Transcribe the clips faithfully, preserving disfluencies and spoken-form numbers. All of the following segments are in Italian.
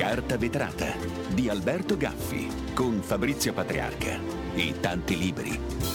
Carta vetrata di Alberto Gaffi con Fabrizio Patriarca e tanti libri.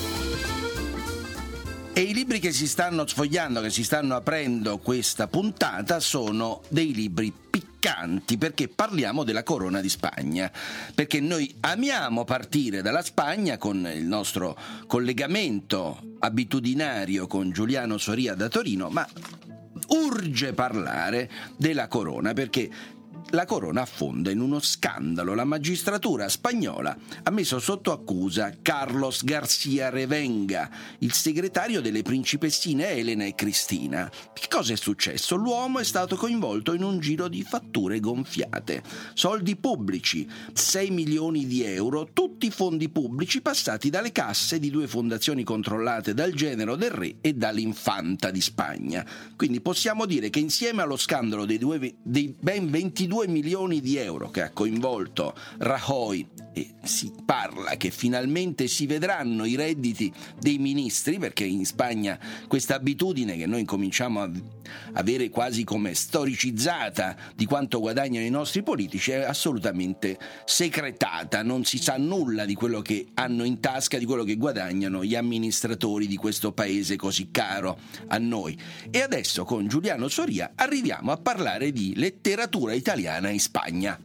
E i libri che si stanno sfogliando, che si stanno aprendo questa puntata, sono dei libri piccanti, perché parliamo della Corona di Spagna, perché noi amiamo partire dalla Spagna con il nostro collegamento abitudinario con Giuliano Soria da Torino, ma urge parlare della Corona, perché la Corona affonda in uno scandalo. La magistratura spagnola ha messo sotto accusa Carlos García Revenga, il segretario delle principessine Elena e Cristina. Che cosa è successo? L'uomo è stato coinvolto in un giro di fatture gonfiate, soldi pubblici, sei milioni di euro, tutti fondi pubblici passati dalle casse di due fondazioni controllate dal genero del re e dall'infanta di Spagna. Quindi possiamo dire che insieme allo scandalo dei, due, dei ben ventidue milioni di euro che ha coinvolto Rajoy, e si parla che finalmente si vedranno i redditi dei ministri, perché in Spagna questa abitudine che noi cominciamo a avere quasi come storicizzata di quanto guadagnano i nostri politici è assolutamente secretata, non si sa nulla di quello che hanno in tasca, di quello che guadagnano gli amministratori di questo paese così caro a noi. E adesso con Giuliano Soria arriviamo a parlare di letteratura italiana in Spagna.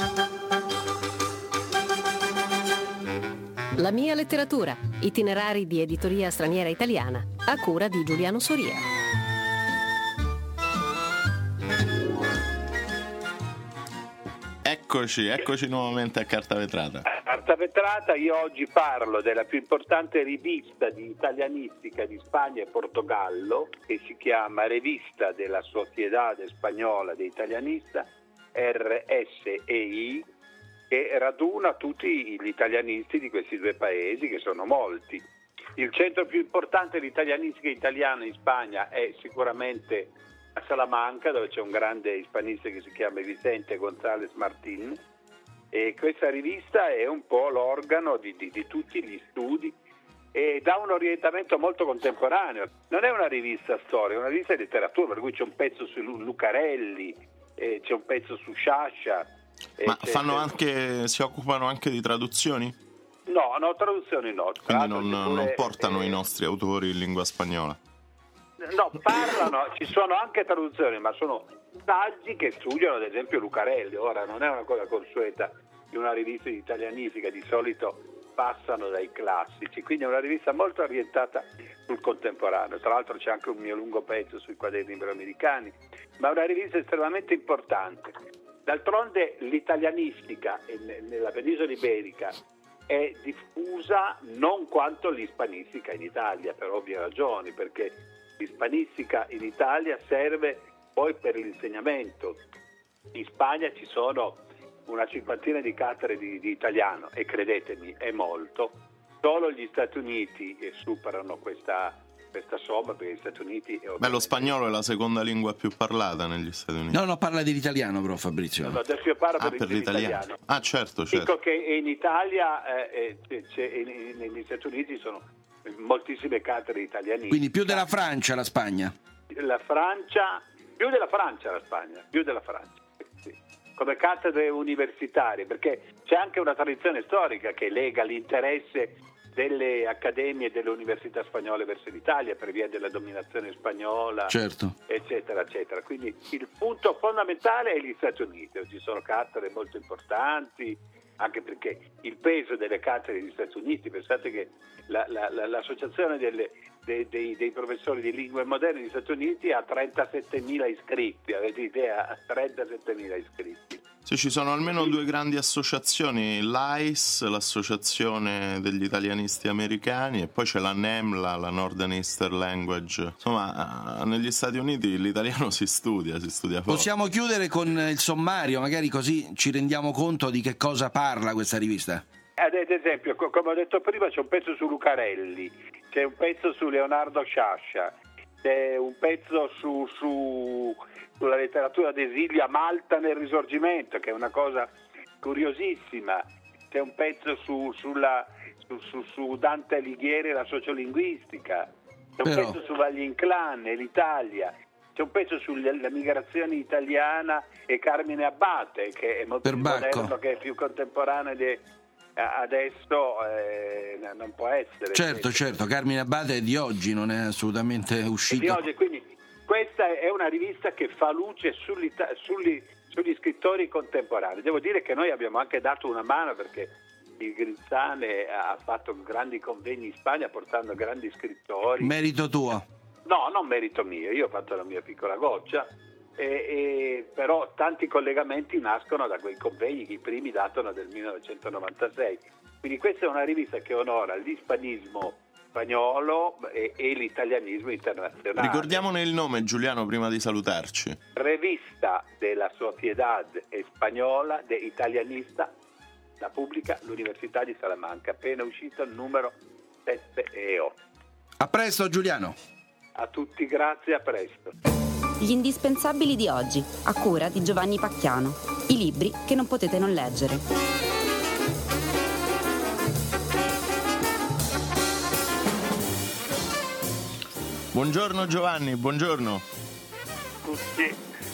La mia letteratura, itinerari di editoria straniera italiana, a cura di Giuliano Soria. Eccoci, eccoci nuovamente a Carta Vetrata. Carta Vetrata, io oggi parlo della più importante rivista di italianistica di Spagna e Portogallo, che si chiama Revista della Sociedad Española de Italianista, R S E I, che raduna tutti gli italianisti di questi due paesi, che sono molti. Il centro più importante di italianistica italiana in Spagna è sicuramente a Salamanca, dove c'è un grande hispanista che si chiama Vicente González Martín, e questa rivista è un po' l'organo di, di, di tutti gli studi e dà un orientamento molto contemporaneo. Non è una rivista storia, è una rivista di letteratura, per cui c'è un pezzo su Lucarelli, eh, c'è un pezzo su Sciascia. Ma fanno anche, si occupano anche di traduzioni? No, no, traduzioni no. Quindi non, pure, non portano eh, i nostri autori in lingua spagnola? No, parlano, ci sono anche traduzioni, ma sono saggi che studiano ad esempio Lucarelli. Ora non è una cosa consueta di una rivista di italianistica, di solito passano dai classici, quindi è una rivista molto orientata sul contemporaneo. Tra l'altro c'è anche un mio lungo pezzo sui quaderni iberoamericani, ma è una rivista estremamente importante. D'altronde l'italianistica nella penisola iberica è diffusa non quanto l'ispanistica in Italia, per ovvie ragioni, perché l'ispanistica in Italia serve poi per l'insegnamento. In Spagna ci sono una cinquantina di cattedre di, di italiano, e credetemi, è molto. Solo gli Stati Uniti superano questa questa somma, perché gli Stati Uniti è Beh, lo spagnolo è la seconda lingua più parlata negli Stati Uniti. No, no, parla dell'italiano però, Fabrizio. No, adesso io parlo ah, per, per l'italiano. l'italiano. Ah, certo, certo. Dico che in Italia, eh, c'è, in, negli Stati Uniti ci sono moltissime cattedre italiane. Quindi più della Francia la Spagna? La Francia, più della Francia la Spagna, più della Francia, sì. Come cattedre universitarie, perché c'è anche una tradizione storica che lega l'interesse delle accademie e delle università spagnole verso l'Italia per via della dominazione spagnola, certo, eccetera, eccetera. Quindi il punto fondamentale è gli Stati Uniti. Ci sono cattedre molto importanti, anche perché il peso delle cattedre degli Stati Uniti, pensate che la, la, la, l'associazione delle, dei, dei, dei professori di lingue moderne degli Stati Uniti ha trentasettemila iscritti, avete idea? trentasettemila iscritti. Sì, ci sono almeno due grandi associazioni, l'A I S, l'Associazione degli Italianisti Americani, e poi c'è la NEMLA, la Northern Eastern Language. Insomma, negli Stati Uniti l'italiano si studia, si studia forte. Possiamo chiudere con il sommario, magari così ci rendiamo conto di che cosa parla questa rivista? Ad esempio, come ho detto prima, c'è un pezzo su Lucarelli, c'è un pezzo su Leonardo Sciascia, c'è un pezzo su... su... sulla letteratura d'esilio a Malta nel Risorgimento, che è una cosa curiosissima. C'è un pezzo su, sulla, su, su, su Dante Alighieri e la sociolinguistica, c'è un Però... pezzo su Valle Inclán e l'Italia, c'è un pezzo sulla migrazione italiana e Carmine Abbate, che è molto più moderno, che è più contemporaneo di adesso, eh, non può essere. Certo, certo, Carmine Abbate è di oggi, non è assolutamente uscito. È di oggi, quindi questa è una rivista che fa luce sugli, sugli, sugli scrittori contemporanei. Devo dire che noi abbiamo anche dato una mano, perché il Grinzane ha fatto grandi convegni in Spagna portando grandi scrittori. Merito tuo? No, non merito mio, io ho fatto la mia piccola goccia, e, e, però tanti collegamenti nascono da quei convegni, che i primi datano del millenovecentonovantasei. Quindi questa è una rivista che onora l'ispanismo spagnolo e, e l'italianismo internazionale. Ricordiamone il nome, Giuliano, prima di salutarci. Revista della Sociedad Española de Italianista, la pubblica l'Università di Salamanca, appena uscito il numero sette e otto. A presto, Giuliano. A tutti, grazie, a presto. Gli indispensabili di oggi, a cura di Giovanni Pacchiano. I libri che non potete non leggere. Buongiorno Giovanni, buongiorno. Tutti.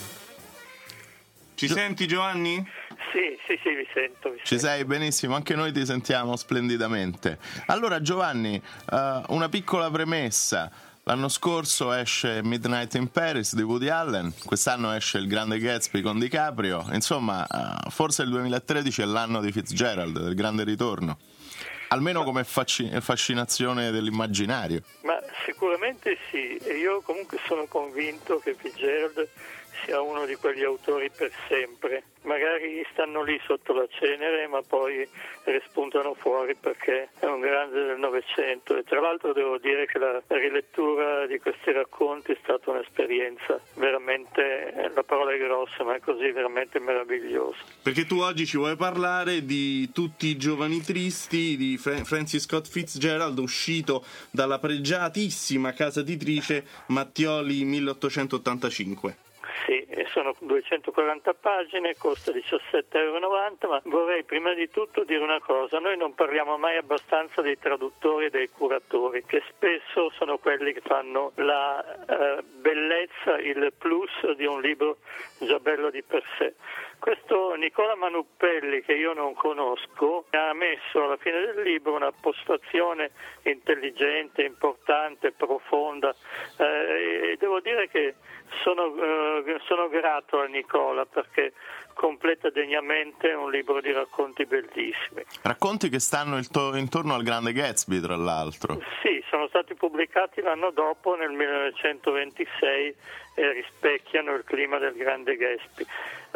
Ci Gio- senti Giovanni? Sì, sì, sì, vi sento. Vi Ci sento. sei benissimo, anche noi ti sentiamo splendidamente. Allora Giovanni, uh, una piccola premessa. L'anno scorso esce Midnight in Paris di Woody Allen, quest'anno esce Il Grande Gatsby con DiCaprio, insomma uh, forse il duemilatredici è l'anno di Fitzgerald, del grande ritorno, almeno come fasc- fascinazione dell'immaginario. Ma sicuramente sì, e io comunque sono convinto che Fitzgerald sia uno di quegli autori per sempre. Magari stanno lì sotto la cenere, ma poi rispuntano fuori perché è un grande del Novecento. E tra l'altro devo dire che la rilettura di questi racconti è stata un'esperienza veramente, la parola è grossa, ma è così veramente meravigliosa. Perché tu oggi ci vuoi parlare di Tutti i giovani tristi di Francis Scott Fitzgerald, uscito dalla pregiatissima casa editrice Mattioli milleottocentottantacinque. Sì, sono duecentoquaranta pagine, costa diciassette virgola novanta euro, ma vorrei prima di tutto dire una cosa: noi non parliamo mai abbastanza dei traduttori e dei curatori, che spesso sono quelli che fanno la eh, bellezza, il plus di un libro già bello di per sé. Questo Nicola Manuppelli, che io non conosco, ha messo alla fine del libro una postazione intelligente, importante, profonda, eh, e devo dire che sono, eh, sono grato a Nicola perché completa degnamente un libro di racconti bellissimi. Racconti che stanno il to- intorno al Grande Gatsby, tra l'altro. Sì, sono stati pubblicati l'anno dopo, nel millenovecentoventisei, e rispecchiano il clima del Grande Gatsby.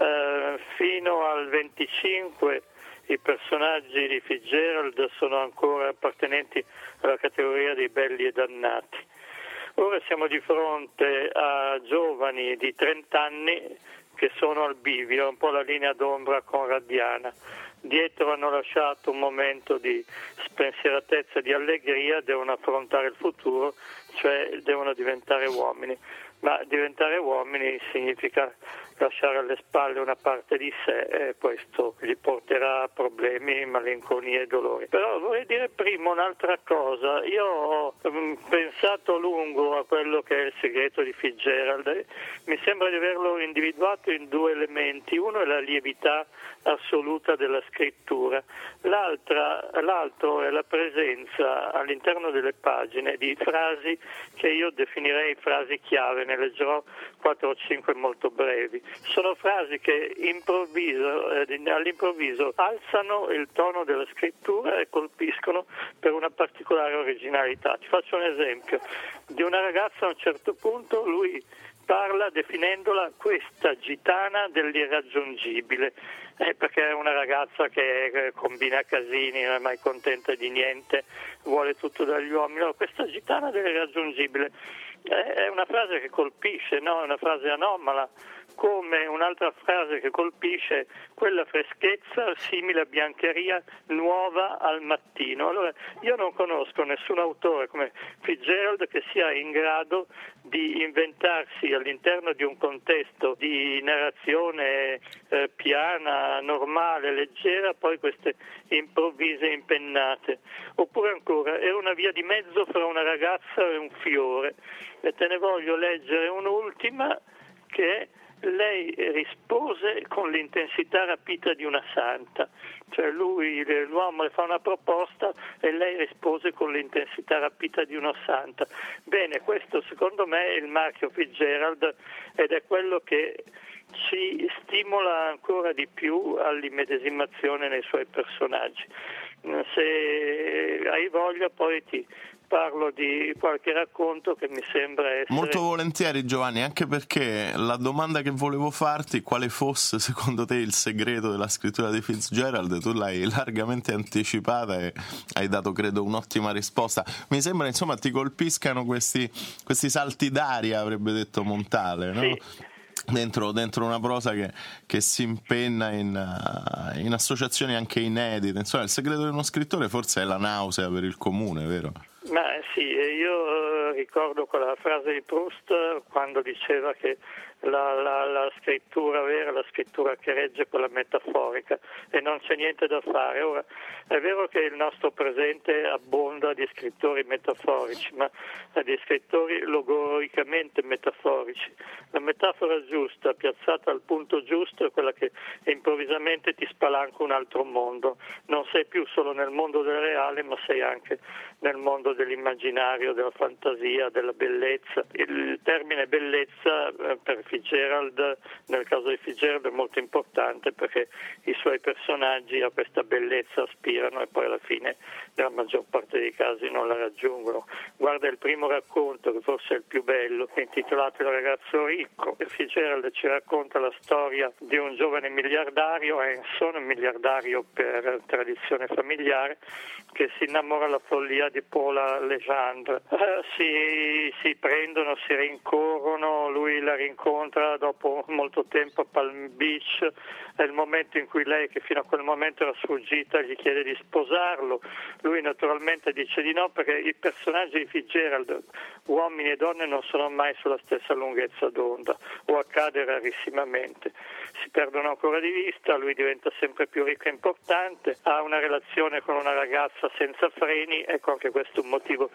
Uh, fino al venticinque i personaggi di Fitzgerald sono ancora appartenenti alla categoria dei belli e dannati. Ora siamo di fronte a giovani di trenta anni che sono al bivio, un po' la linea d'ombra conradiana. Dietro hanno lasciato un momento di spensieratezza e di allegria, devono affrontare il futuro, cioè devono diventare uomini. Ma diventare uomini significa lasciare alle spalle una parte di sé, e questo gli porterà a problemi, malinconie e dolori. Però vorrei dire prima un'altra cosa. Io ho pensato a lungo a quello che è il segreto di Fitzgerald. Mi sembra di averlo individuato in due elementi. Uno è la lievità assoluta della scrittura, l'altra, l'altro è la presenza all'interno delle pagine di frasi che io definirei frasi chiave. Ne leggerò quattro o cinque molto brevi. Sono frasi che improvviso, eh, all'improvviso alzano il tono della scrittura e colpiscono per una particolare originalità. Ti faccio un esempio di una ragazza. A un certo punto lui parla definendola questa gitana dell'irraggiungibile, eh, perché è una ragazza che combina casini, non è mai contenta di niente, vuole tutto dagli uomini. No, questa gitana dell'irraggiungibile è una frase che colpisce, no? È una frase anomala, come un'altra frase che colpisce, quella freschezza simile a biancheria nuova al mattino. Allora, io non conosco nessun autore come Fitzgerald che sia in grado di inventarsi all'interno di un contesto di narrazione eh, piana, normale, leggera, poi queste improvvise impennate. Oppure ancora, era una via di mezzo fra una ragazza e un fiore. E te ne voglio leggere un'ultima, che lei rispose con l'intensità rapita di una santa, cioè lui, l'uomo le fa una proposta e lei rispose con l'intensità rapita di una santa. Bene, questo secondo me è il marchio Fitzgerald ed è quello che ci stimola ancora di più all'immedesimazione nei suoi personaggi. Se hai voglia poi ti parlo di qualche racconto che mi sembra essere... Molto volentieri, Giovanni, anche perché la domanda che volevo farti, quale fosse secondo te il segreto della scrittura di Fitzgerald, tu l'hai largamente anticipata e hai dato, credo, un'ottima risposta. Mi sembra, insomma, ti colpiscano questi, questi salti d'aria, avrebbe detto Montale, no? Sì. Dentro, dentro una prosa che, che si impenna in, uh, in associazioni anche inedite. Insomma, il segreto di uno scrittore forse è la nausea per il comune, vero? Ma sì, io ricordo quella frase di Proust quando diceva che la, la, la scrittura vera è la scrittura che regge quella metaforica e non c'è niente da fare. Ora, è vero che il nostro presente abbonda di scrittori metaforici, ma di scrittori logoricamente metaforici. La metafora giusta, piazzata al punto giusto, è quella che improvvisamente ti spalanca un altro mondo. Non sei più solo nel mondo del reale, ma sei anche nel mondo dell'immaginario, della fantasia, della bellezza. Il termine bellezza per Fitzgerald, nel caso di Fitzgerald, è molto importante perché i suoi personaggi a questa bellezza aspirano e poi alla fine nella maggior parte dei casi non la raggiungono. Guarda il primo racconto, che forse è il più bello, è intitolato Il ragazzo ricco. Fitzgerald ci racconta la storia di un giovane miliardario, Hanson, un miliardario per tradizione familiare, che si innamora alla follia di Paula Legendre. Eh, si, si prendono, si rincorrono, lui la rincontra dopo molto tempo a Palm Beach, è il momento in cui lei, che fino a quel momento era sfuggita, gli chiede di sposarlo. Lui naturalmente dice di no, perché i personaggi di Fitzgerald, uomini e donne, non sono mai sulla stessa lunghezza d'onda, o accade rarissimamente. Si perdono ancora di vista, lui diventa sempre più ricco e importante, ha una relazione con una ragazza senza freni. Ecco, anche questo è un motivo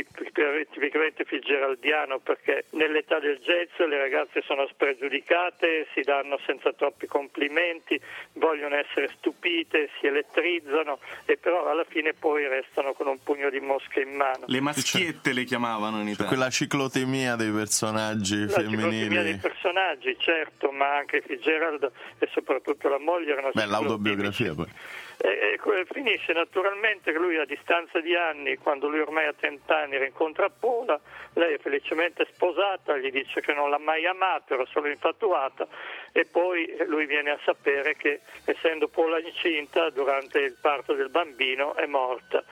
tipicamente fitzgeraldiano, perché nell'età del jazz le ragazze sono spregiudicate, si danno senza troppi complimenti, vogliono essere stupite, si elettrizzano e però alla fine poi restano con un pugno di mosche in mano. Le maschiette le chiamavano in Italia. Quella ciclotimia dei personaggi la femminili. La ciclotimia dei personaggi, certo, ma anche Fitzgerald e soprattutto la moglie erano Beh, l'autobiografia poi. E, e finisce naturalmente che lui, a distanza di anni, quando lui ormai ha trenta anni, rincontra Paula, lei è felicemente sposata, gli dice che non l'ha mai amato, era solo infatuata, e poi lui viene a sapere che, essendo Paula incinta, durante il parto del bambino è morta.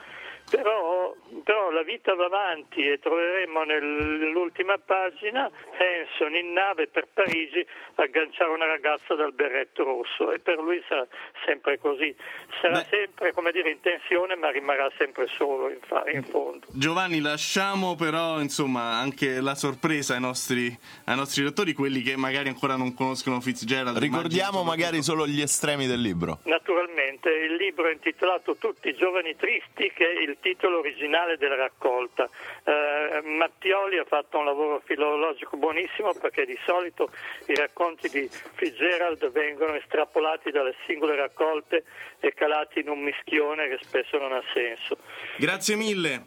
Però, però la vita va avanti e troveremo nell'ultima pagina Hanson in nave per Parigi agganciare una ragazza dal berretto rosso, e per lui sarà sempre così, sarà Beh. sempre, come dire, in tensione, ma rimarrà sempre solo in, fa- in fondo. Giovanni, lasciamo però insomma anche la sorpresa ai nostri, ai nostri lettori, quelli che magari ancora non conoscono Fitzgerald. Ricordiamo magari solo gli estremi del libro. Naturalmente, il libro è intitolato Tutti i giovani tristi, che è il titolo originale della raccolta. Eh, Mattioli ha fatto un lavoro filologico buonissimo, perché di solito i racconti di Fitzgerald vengono estrapolati dalle singole raccolte e calati in un mischione che spesso non ha senso. Grazie mille.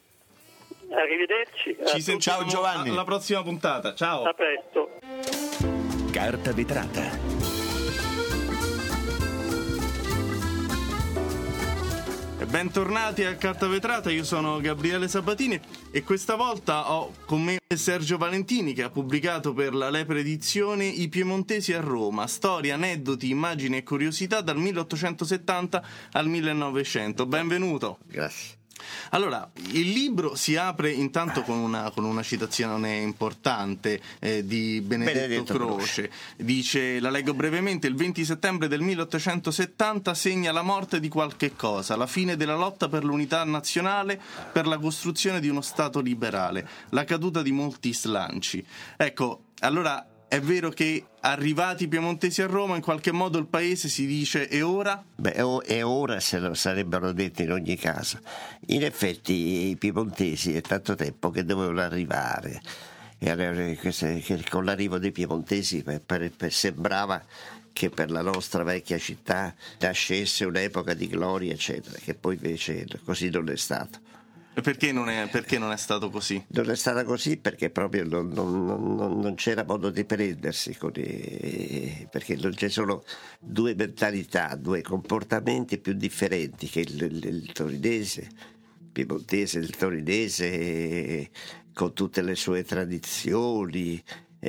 Arrivederci. Ci sentiamo Giovanni alla prossima puntata. Ciao. A presto. Carta vetrata. Bentornati a Carta Vetrata, io sono Gabriele Sabatini e questa volta ho con me Sergio Valentini, che ha pubblicato per la Lepre Edizione I Piemontesi a Roma, storie, aneddoti, immagini e curiosità dal milleottocentosettanta al millenovecento. Benvenuto. Grazie. Allora, il libro si apre intanto con una, con una citazione importante eh, di Benedetto, Benedetto Croce. Croce. Dice, la leggo brevemente: il venti settembre del milleottocentosettanta segna la morte di qualche cosa, la fine della lotta per l'unità nazionale, per la costruzione di uno Stato liberale, la caduta di molti slanci. Ecco, allora è vero che arrivati i piemontesi a Roma in qualche modo il paese si dice e ora? Beh, e ora se lo sarebbero detti in ogni caso. In effetti i piemontesi è tanto tempo che dovevano arrivare, e con l'arrivo dei piemontesi per, per, per, sembrava che per la nostra vecchia città nascesse un'epoca di gloria eccetera, che poi invece così non è stato. E perché non è, perché non è stato così? Non è stato così perché proprio non, non, non, non c'era modo di prendersi con i, perché non ci sono due mentalità, due comportamenti più differenti, che il, il, il torinese, il piemontese, il torinese con tutte le sue tradizioni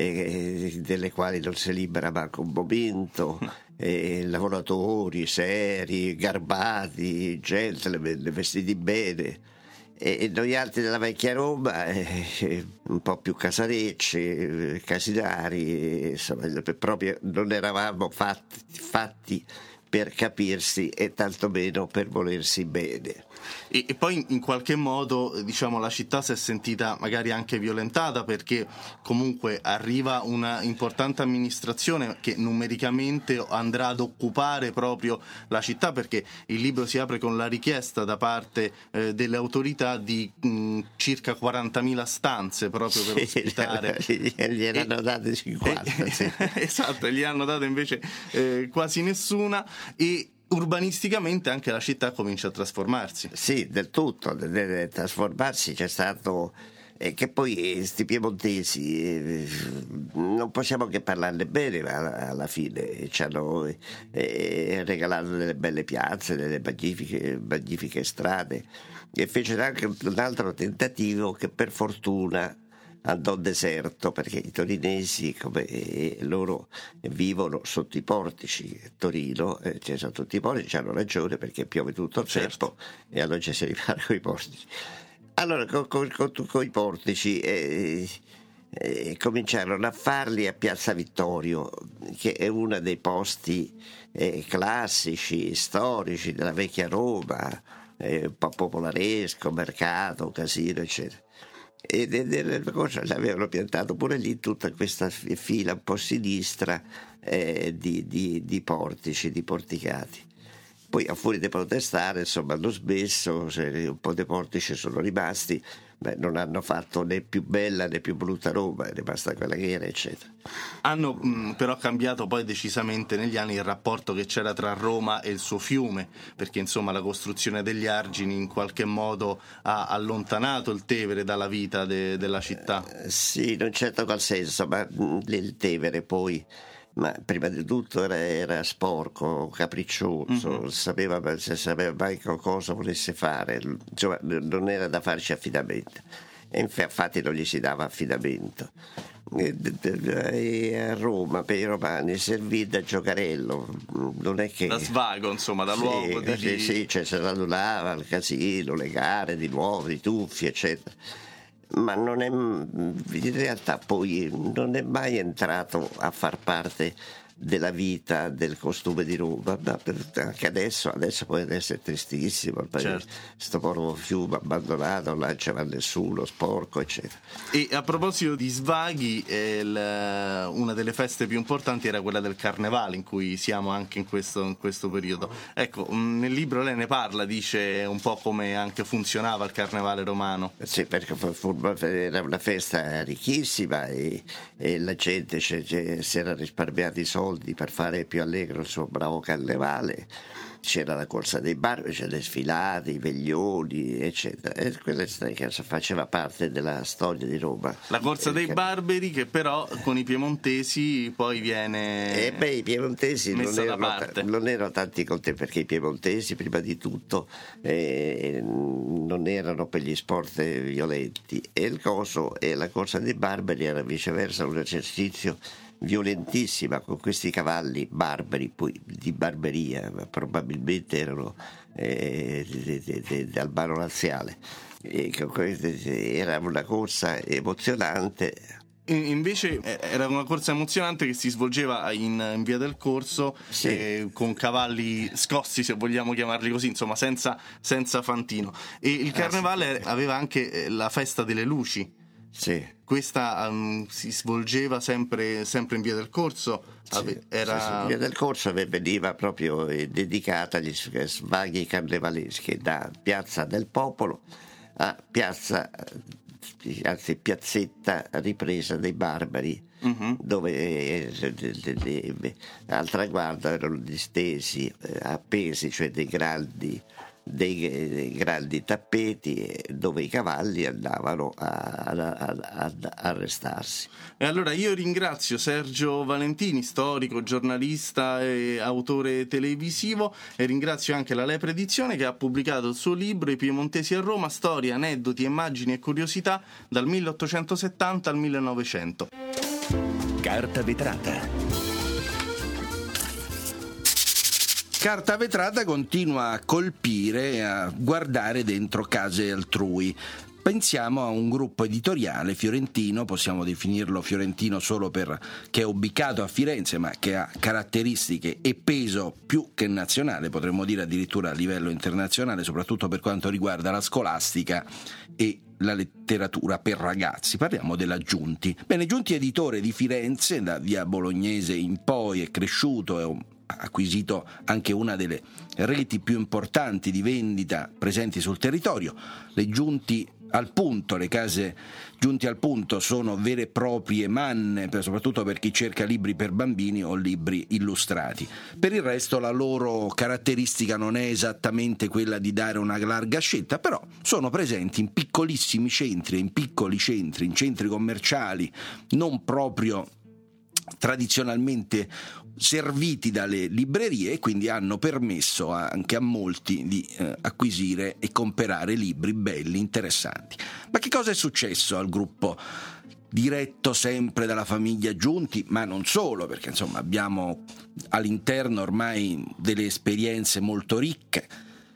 eh, delle quali non si libera manco un momento, eh, lavoratori seri, garbati, gentleman, vestiti bene. E noi altri della vecchia Roma, eh, un po' più casarecci, casinari, insomma, proprio non eravamo fatti, fatti per capirsi e tantomeno per volersi bene. E, e poi in qualche modo, diciamo, la città si è sentita magari anche violentata, perché comunque arriva una importante amministrazione che numericamente andrà ad occupare proprio la città, perché il libro si apre con la richiesta da parte eh, delle autorità di mh, circa quarantamila stanze proprio per sì, ospitare. Gli erano date cinquanta. E, sì. Esatto, gli hanno date invece eh, quasi nessuna, e urbanisticamente anche la città comincia a trasformarsi. Sì, del tutto, deve trasformarsi. C'è stato eh, che poi questi piemontesi eh, non possiamo che parlarne bene, ma alla fine ci hanno eh, regalato delle belle piazze, delle magnifiche, magnifiche strade, e fecero anche un altro tentativo che per fortuna andò deserto, perché i torinesi, come eh, loro vivono sotto i portici, Torino, eh, cioè sotto tutti i portici, hanno ragione perché piove tutto il tempo, certo. E allora ci si ripara con i portici. Allora con, con, con, con i portici eh, eh, cominciarono a farli a Piazza Vittorio, che è uno dei posti eh, classici, storici della vecchia Roma, eh, un po' popolaresco, mercato, casino, eccetera. E delle cose avevano piantato pure lì tutta questa fila un po' sinistra eh, di, di, di portici, di porticati. Poi a fuori di protestare, insomma, hanno smesso, un po' di portici sono rimasti, beh, non hanno fatto né più bella né più brutta Roma, è rimasta quella che era, eccetera. Hanno mh, però cambiato poi decisamente negli anni il rapporto che c'era tra Roma e il suo fiume, perché insomma la costruzione degli argini in qualche modo ha allontanato il Tevere dalla vita de, della città. Eh, sì, in un certo qual senso, ma mh, il Tevere poi, ma prima di tutto era, era sporco, capriccioso, mm-hmm. sapeva, se sapeva mai cosa volesse fare, insomma, non era da farci affidamento, e infatti non gli si dava affidamento. E a Roma per i romani servì da giocarello, non è che da svago, insomma, da sì, luogo di... sì, sì, cioè si radunava il casino, le gare di nuovo, i tuffi, eccetera. Ma non è, in realtà poi non è mai entrato a far parte della vita, del costume di Roma, ma anche adesso, adesso può essere tristissimo, certo. Sto povero fiume abbandonato, non c'è nessuno, sporco, eccetera. E a proposito di svaghi, eh, il, una delle feste più importanti era quella del Carnevale, in cui siamo anche in questo, in questo periodo. Ecco, nel libro lei ne parla, dice un po' come anche funzionava il Carnevale romano. Sì, perché era una festa ricchissima e, e la gente cioè, cioè, si era risparmiati i soldi per fare più allegro il suo bravo carnevale. C'era la corsa dei barberi, c'era le sfilate, i veglioni, eccetera, e quella che faceva parte della storia di Roma. La corsa dei barberi, che però con i piemontesi poi viene e beh, i piemontesi non erano, non erano tanti contenti, perché i piemontesi prima di tutto eh, non erano per gli sport violenti, e il coso e la corsa dei barberi era viceversa un esercizio violentissima con questi cavalli barbari, poi di barberia, ma probabilmente erano eh, de, de, de, de Albano Laziale. E era una corsa emozionante. Invece era una corsa emozionante che si svolgeva in, in Via del Corso, sì. eh, con cavalli scossi, se vogliamo chiamarli così, insomma senza, senza fantino. E il carnevale ah, sì. aveva anche la festa delle luci. Sì. Questa um, si svolgeva sempre, sempre in Via del Corso. Sì, era... sì, sì. Via del Corso veniva proprio eh, dedicata agli svaghi carnevaleschi, da Piazza del Popolo a Piazza, anzi piazzetta ripresa dei Barbari, uh-huh. dove eh, le, le, le, al traguardo erano distesi, eh, appesi, cioè dei grandi, dei, dei grandi tappeti dove i cavalli andavano ad arrestarsi. E allora io ringrazio Sergio Valentini, storico, giornalista e autore televisivo, e ringrazio anche la Lepre Edizione, che ha pubblicato il suo libro I Piemontesi a Roma, storie, aneddoti, immagini e curiosità dal milleottocentosettanta al millenovecento. Carta vetrata. Carta vetrata continua a colpire e a guardare dentro case altrui. Pensiamo a un gruppo editoriale fiorentino, possiamo definirlo fiorentino solo perché è ubicato a Firenze, ma che ha caratteristiche e peso più che nazionale, potremmo dire addirittura a livello internazionale, soprattutto per quanto riguarda la scolastica e la letteratura per ragazzi. Parliamo della Giunti. Bene, Giunti editore di Firenze, da via Bolognese in poi è cresciuto e ha acquisito anche una delle reti più importanti di vendita presenti sul territorio. Le Giunti al punto, le case Giunti al punto sono vere e proprie manne, per, soprattutto per chi cerca libri per bambini o libri illustrati. Per il resto la loro caratteristica non è esattamente quella di dare una larga scelta, però sono presenti in piccolissimi centri, in piccoli centri, in centri commerciali non proprio tradizionalmente serviti dalle librerie, e quindi hanno permesso anche a molti di eh, acquisire e comprare libri belli, interessanti. Ma che cosa è successo al gruppo diretto sempre dalla famiglia Giunti, ma non solo, perché insomma abbiamo all'interno ormai delle esperienze molto ricche?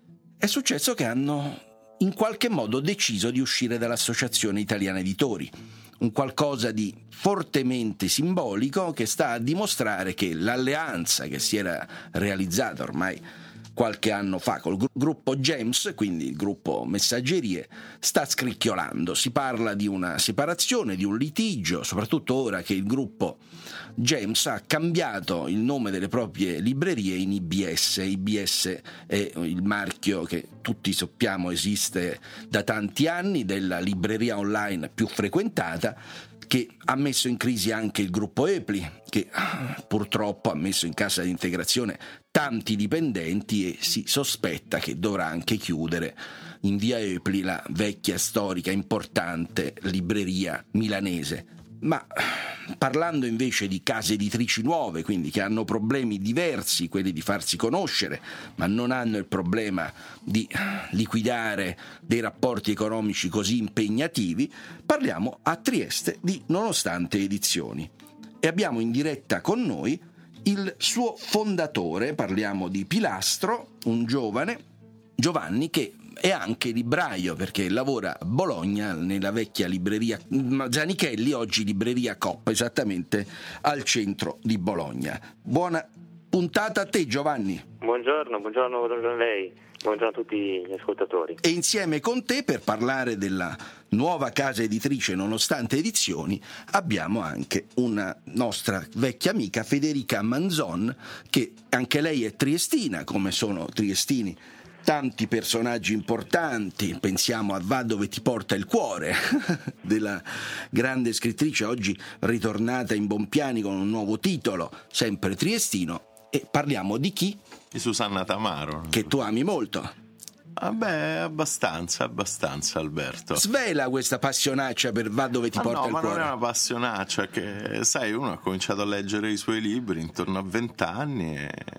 È successo che hanno in qualche modo deciso di uscire dall'Associazione Italiana Editori, un qualcosa di fortemente simbolico che sta a dimostrare che l'alleanza che si era realizzata ormai qualche anno fa col gruppo Gems, quindi il gruppo Messaggerie, sta scricchiolando. Si parla di una separazione, di un litigio, soprattutto ora che il gruppo Gems ha cambiato il nome delle proprie librerie in I B S. I B S è il marchio che tutti sappiamo esiste da tanti anni, della libreria online più frequentata, che ha messo in crisi anche il gruppo Epli, che purtroppo ha messo in cassa di integrazione tanti dipendenti e si sospetta che dovrà anche chiudere in via Epli la vecchia, storica, importante libreria milanese. Ma parlando invece di case editrici nuove, quindi che hanno problemi diversi, quelli di farsi conoscere, ma non hanno il problema di liquidare dei rapporti economici così impegnativi, parliamo a Trieste di Nonostante Edizioni. E abbiamo in diretta con noi il suo fondatore, parliamo di Pilastro, un giovane, Giovanni, che è anche libraio perché lavora a Bologna nella vecchia libreria Zanichelli, oggi libreria Coppa, esattamente al centro di Bologna. Buona puntata a te, Giovanni. Buongiorno, buongiorno a lei, buongiorno a tutti gli ascoltatori. E insieme con te, per parlare della nuova casa editrice Nonostante Edizioni, abbiamo anche una nostra vecchia amica, Federica Manzon, che anche lei è triestina, come sono triestini tanti personaggi importanti. Pensiamo a Va dove ti porta il cuore della grande scrittrice, oggi ritornata in Bompiani con un nuovo titolo, sempre triestino. E parliamo di chi? Di Susanna Tamaro, che tu ami molto. Vabbè, abbastanza, abbastanza, Alberto. Svela questa passionaccia per Va dove ti ah porta no, il ma cuore. Non è una passionaccia, che sai, uno ha cominciato a leggere i suoi libri intorno a vent'anni e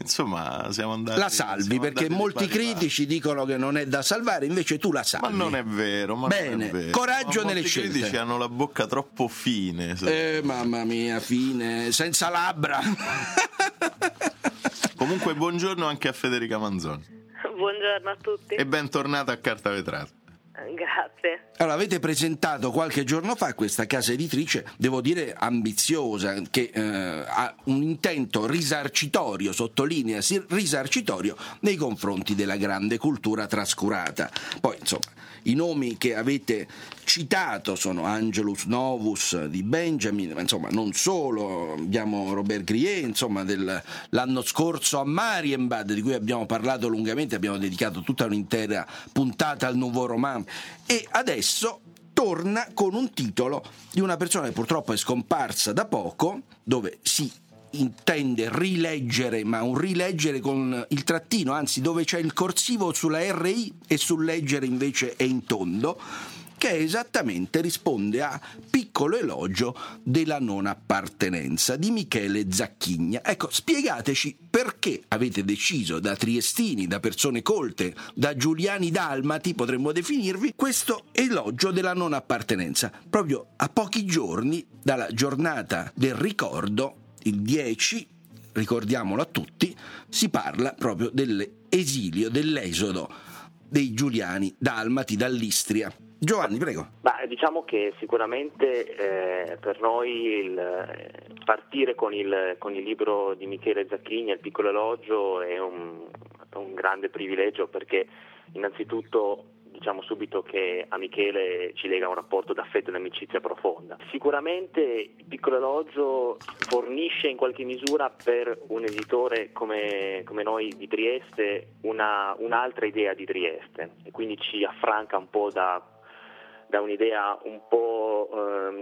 insomma siamo andati... La salvi, perché molti critici dicono che non è da salvare, invece tu la salvi. Ma non è vero, ma Bene, non è vero. coraggio ma nelle molti scelte. I critici hanno la bocca troppo fine. Eh, mamma mia, fine, senza labbra. Comunque buongiorno anche a Federica Manzoni. Buongiorno a tutti. E bentornata a Carta Vetrata. Grazie. Allora, avete presentato qualche giorno fa questa casa editrice, devo dire ambiziosa, che eh, ha un intento risarcitorio, sottolinea risarcitorio, nei confronti della grande cultura trascurata. Poi, insomma, i nomi che avete citato sono Angelus Novus di Benjamin, ma insomma non solo, abbiamo Robert Grier, insomma del, l'anno scorso a Marienbad, di cui abbiamo parlato lungamente, abbiamo dedicato tutta un'intera puntata al Nouveau Roman, e adesso torna con un titolo di una persona che purtroppo è scomparsa da poco, dove si intende rileggere, ma un rileggere con il trattino, anzi dove c'è il corsivo sulla R I e sul leggere invece è in tondo, che esattamente risponde a Piccolo elogio della non appartenenza di Michele Zacchigna. Ecco, spiegateci perché avete deciso, da triestini, da persone colte, da giuliani dalmati potremmo definirvi, questo elogio della non appartenenza, proprio a pochi giorni dalla giornata del ricordo, il dieci, ricordiamolo a tutti, si parla proprio dell'esilio, dell'esodo dei giuliani dalmati dall'Istria. Giovanni, prego. Bah, diciamo che sicuramente eh, per noi il, partire con il, con il libro di Michele Zacchigna, Il piccolo elogio, è un, un grande privilegio, perché innanzitutto diciamo subito che a Michele ci lega un rapporto d'affetto e un'amicizia profonda. Sicuramente il piccolo elogio fornisce in qualche misura per un editore come, come noi di Trieste una, un'altra idea di Trieste, e quindi ci affranca un po' da, da un'idea un po' ehm,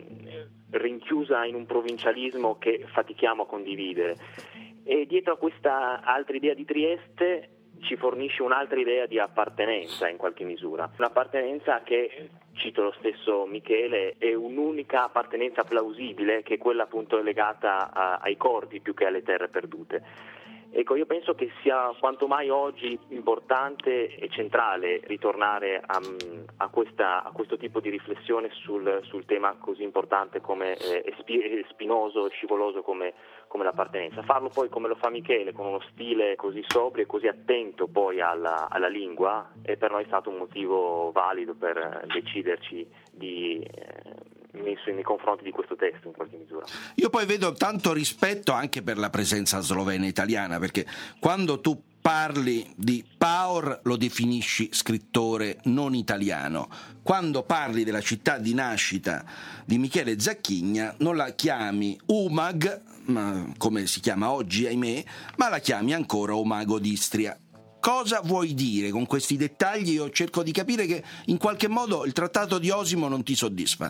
rinchiusa in un provincialismo che fatichiamo a condividere. E dietro a questa altra idea di Trieste ci fornisce un'altra idea di appartenenza in qualche misura, un'appartenenza che, cito lo stesso Michele, è un'unica appartenenza plausibile, che è quella appunto legata a, ai cordi più che alle terre perdute. Ecco, io penso che sia quanto mai oggi importante e centrale ritornare a, a, questa, a questo tipo di riflessione sul, sul tema così importante come eh, spinoso e scivoloso come, come l'appartenenza. Farlo poi come lo fa Michele, con uno stile così sobrio e così attento poi alla, alla lingua, è per noi stato un motivo valido per deciderci di... Eh, messo nei confronti di questo testo in qualche misura. Io poi vedo tanto rispetto anche per la presenza slovena e italiana, perché quando tu parli di Paor lo definisci scrittore non italiano, quando parli della città di nascita di Michele Zacchigna non la chiami Umag, ma come si chiama oggi ahimè, ma la chiami ancora Umago d'Istria. Cosa vuoi dire con questi dettagli? Io cerco di capire che in qualche modo il trattato di Osimo non ti soddisfa.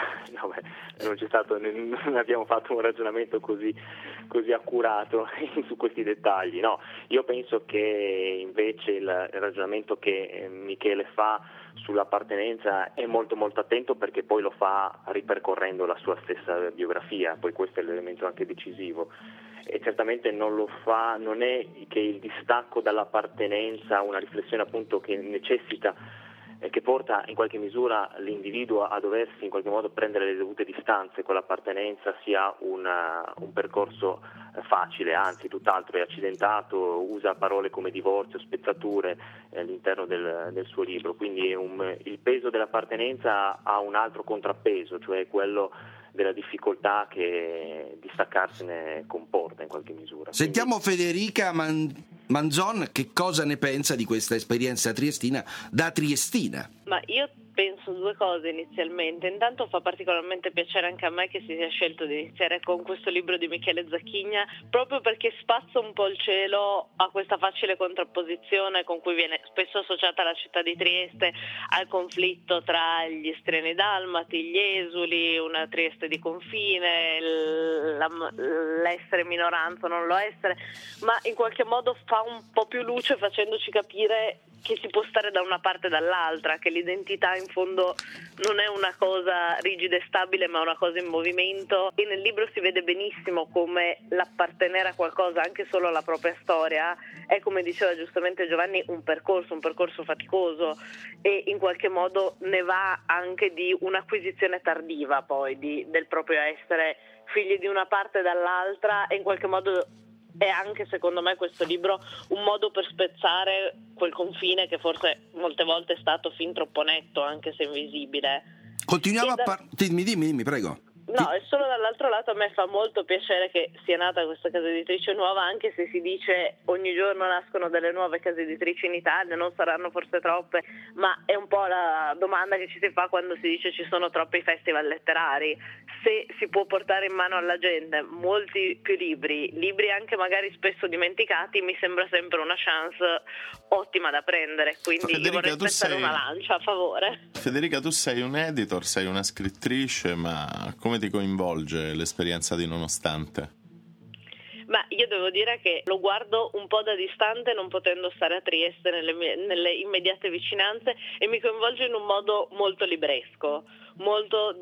Non c'è stato, non abbiamo fatto un ragionamento così, così accurato su questi dettagli. No, io penso che invece il ragionamento che Michele fa sull'appartenenza è molto molto attento, perché poi lo fa ripercorrendo la sua stessa biografia, poi questo è l'elemento anche decisivo. E certamente non lo fa, non è che il distacco dall'appartenenza, una riflessione appunto che necessita, che porta in qualche misura l'individuo a doversi in qualche modo prendere le dovute distanze con l'appartenenza, sia una, un percorso facile, anzi tutt'altro, è accidentato, usa parole come divorzio, spezzature eh, all'interno del, del suo libro, quindi è un, il peso dell'appartenenza ha un altro contrappeso, cioè quello della difficoltà che distaccarsene comporta in qualche misura. Sentiamo Quindi... Federica Man- Manzon che cosa ne pensa di questa esperienza triestina da triestina. Ma io penso due cose inizialmente. Intanto fa particolarmente piacere anche a me che si sia scelto di iniziare con questo libro di Michele Zacchigna, proprio perché spazza un po' il cielo a questa facile contrapposizione con cui viene spesso associata la città di Trieste al conflitto tra gli istriani dalmati, gli esuli, una Trieste di confine, la, l'essere minoranza o non lo essere, ma in qualche modo fa un po' più luce facendoci capire che si può stare da una parte e dall'altra, che l'identità in fondo non è una cosa rigida e stabile ma una cosa in movimento, e nel libro si vede benissimo come l'appartenere a qualcosa, anche solo alla propria storia, è, come diceva giustamente Giovanni, un percorso, un percorso faticoso, e in qualche modo ne va anche di un'acquisizione tardiva poi di, del proprio essere figli di una parte e dall'altra, e in qualche modo è anche, secondo me, questo libro un modo per spezzare quel confine che forse molte volte è stato fin troppo netto, anche se invisibile. Continuiamo da... a parlare. Dimmi, dimmi, dimmi, prego. No, e solo dall'altro lato a me fa molto piacere che sia nata questa casa editrice nuova, anche se si dice ogni giorno nascono delle nuove case editrici in Italia, non saranno forse troppe, ma è un po' la domanda che ci si fa quando si dice ci sono troppi festival letterari. Se si può portare in mano alla gente molti più libri, libri anche magari spesso dimenticati, mi sembra sempre una chance ottima da prendere, quindi Federica, io vorrei spezzare sei... una lancia a favore. Federica, tu sei un editor, sei una scrittrice, ma come ti coinvolge l'esperienza di Nonostante? Ma io devo dire che lo guardo un po' da distante, non potendo stare a Trieste nelle, nelle immediate vicinanze, e mi coinvolge in un modo molto libresco, molto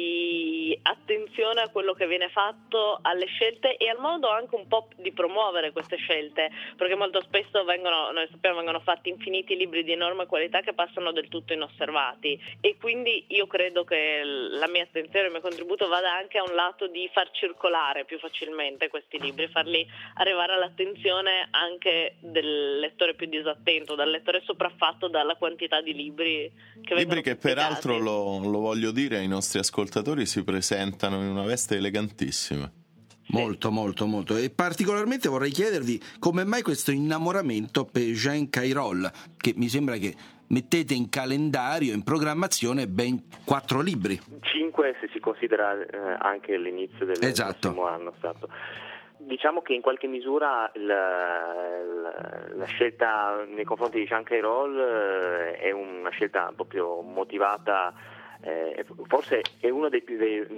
di attenzione a quello che viene fatto, alle scelte e al modo anche un po' di promuovere queste scelte, perché molto spesso vengono, noi sappiamo, vengono fatti infiniti libri di enorme qualità che passano del tutto inosservati, e quindi io credo che la mia attenzione, il mio contributo vada anche a un lato di far circolare più facilmente questi libri, farli arrivare all'attenzione anche del lettore più disattento, dal lettore sopraffatto dalla quantità di libri che vengono libri che pubblicati. Peraltro lo, lo voglio dire ai nostri ascoltatori, si presentano in una veste elegantissima. Molto, molto, molto. E particolarmente vorrei chiedervi come mai questo innamoramento per Jean Cayrol, che mi sembra che mettete in calendario, in programmazione, ben quattro libri. Cinque se si considera eh, anche l'inizio del esatto. prossimo anno. Esatto. Diciamo che in qualche misura la, la, la scelta nei confronti di Jean Cayrol eh, è una scelta proprio motivata. Eh, forse è uno dei più dei,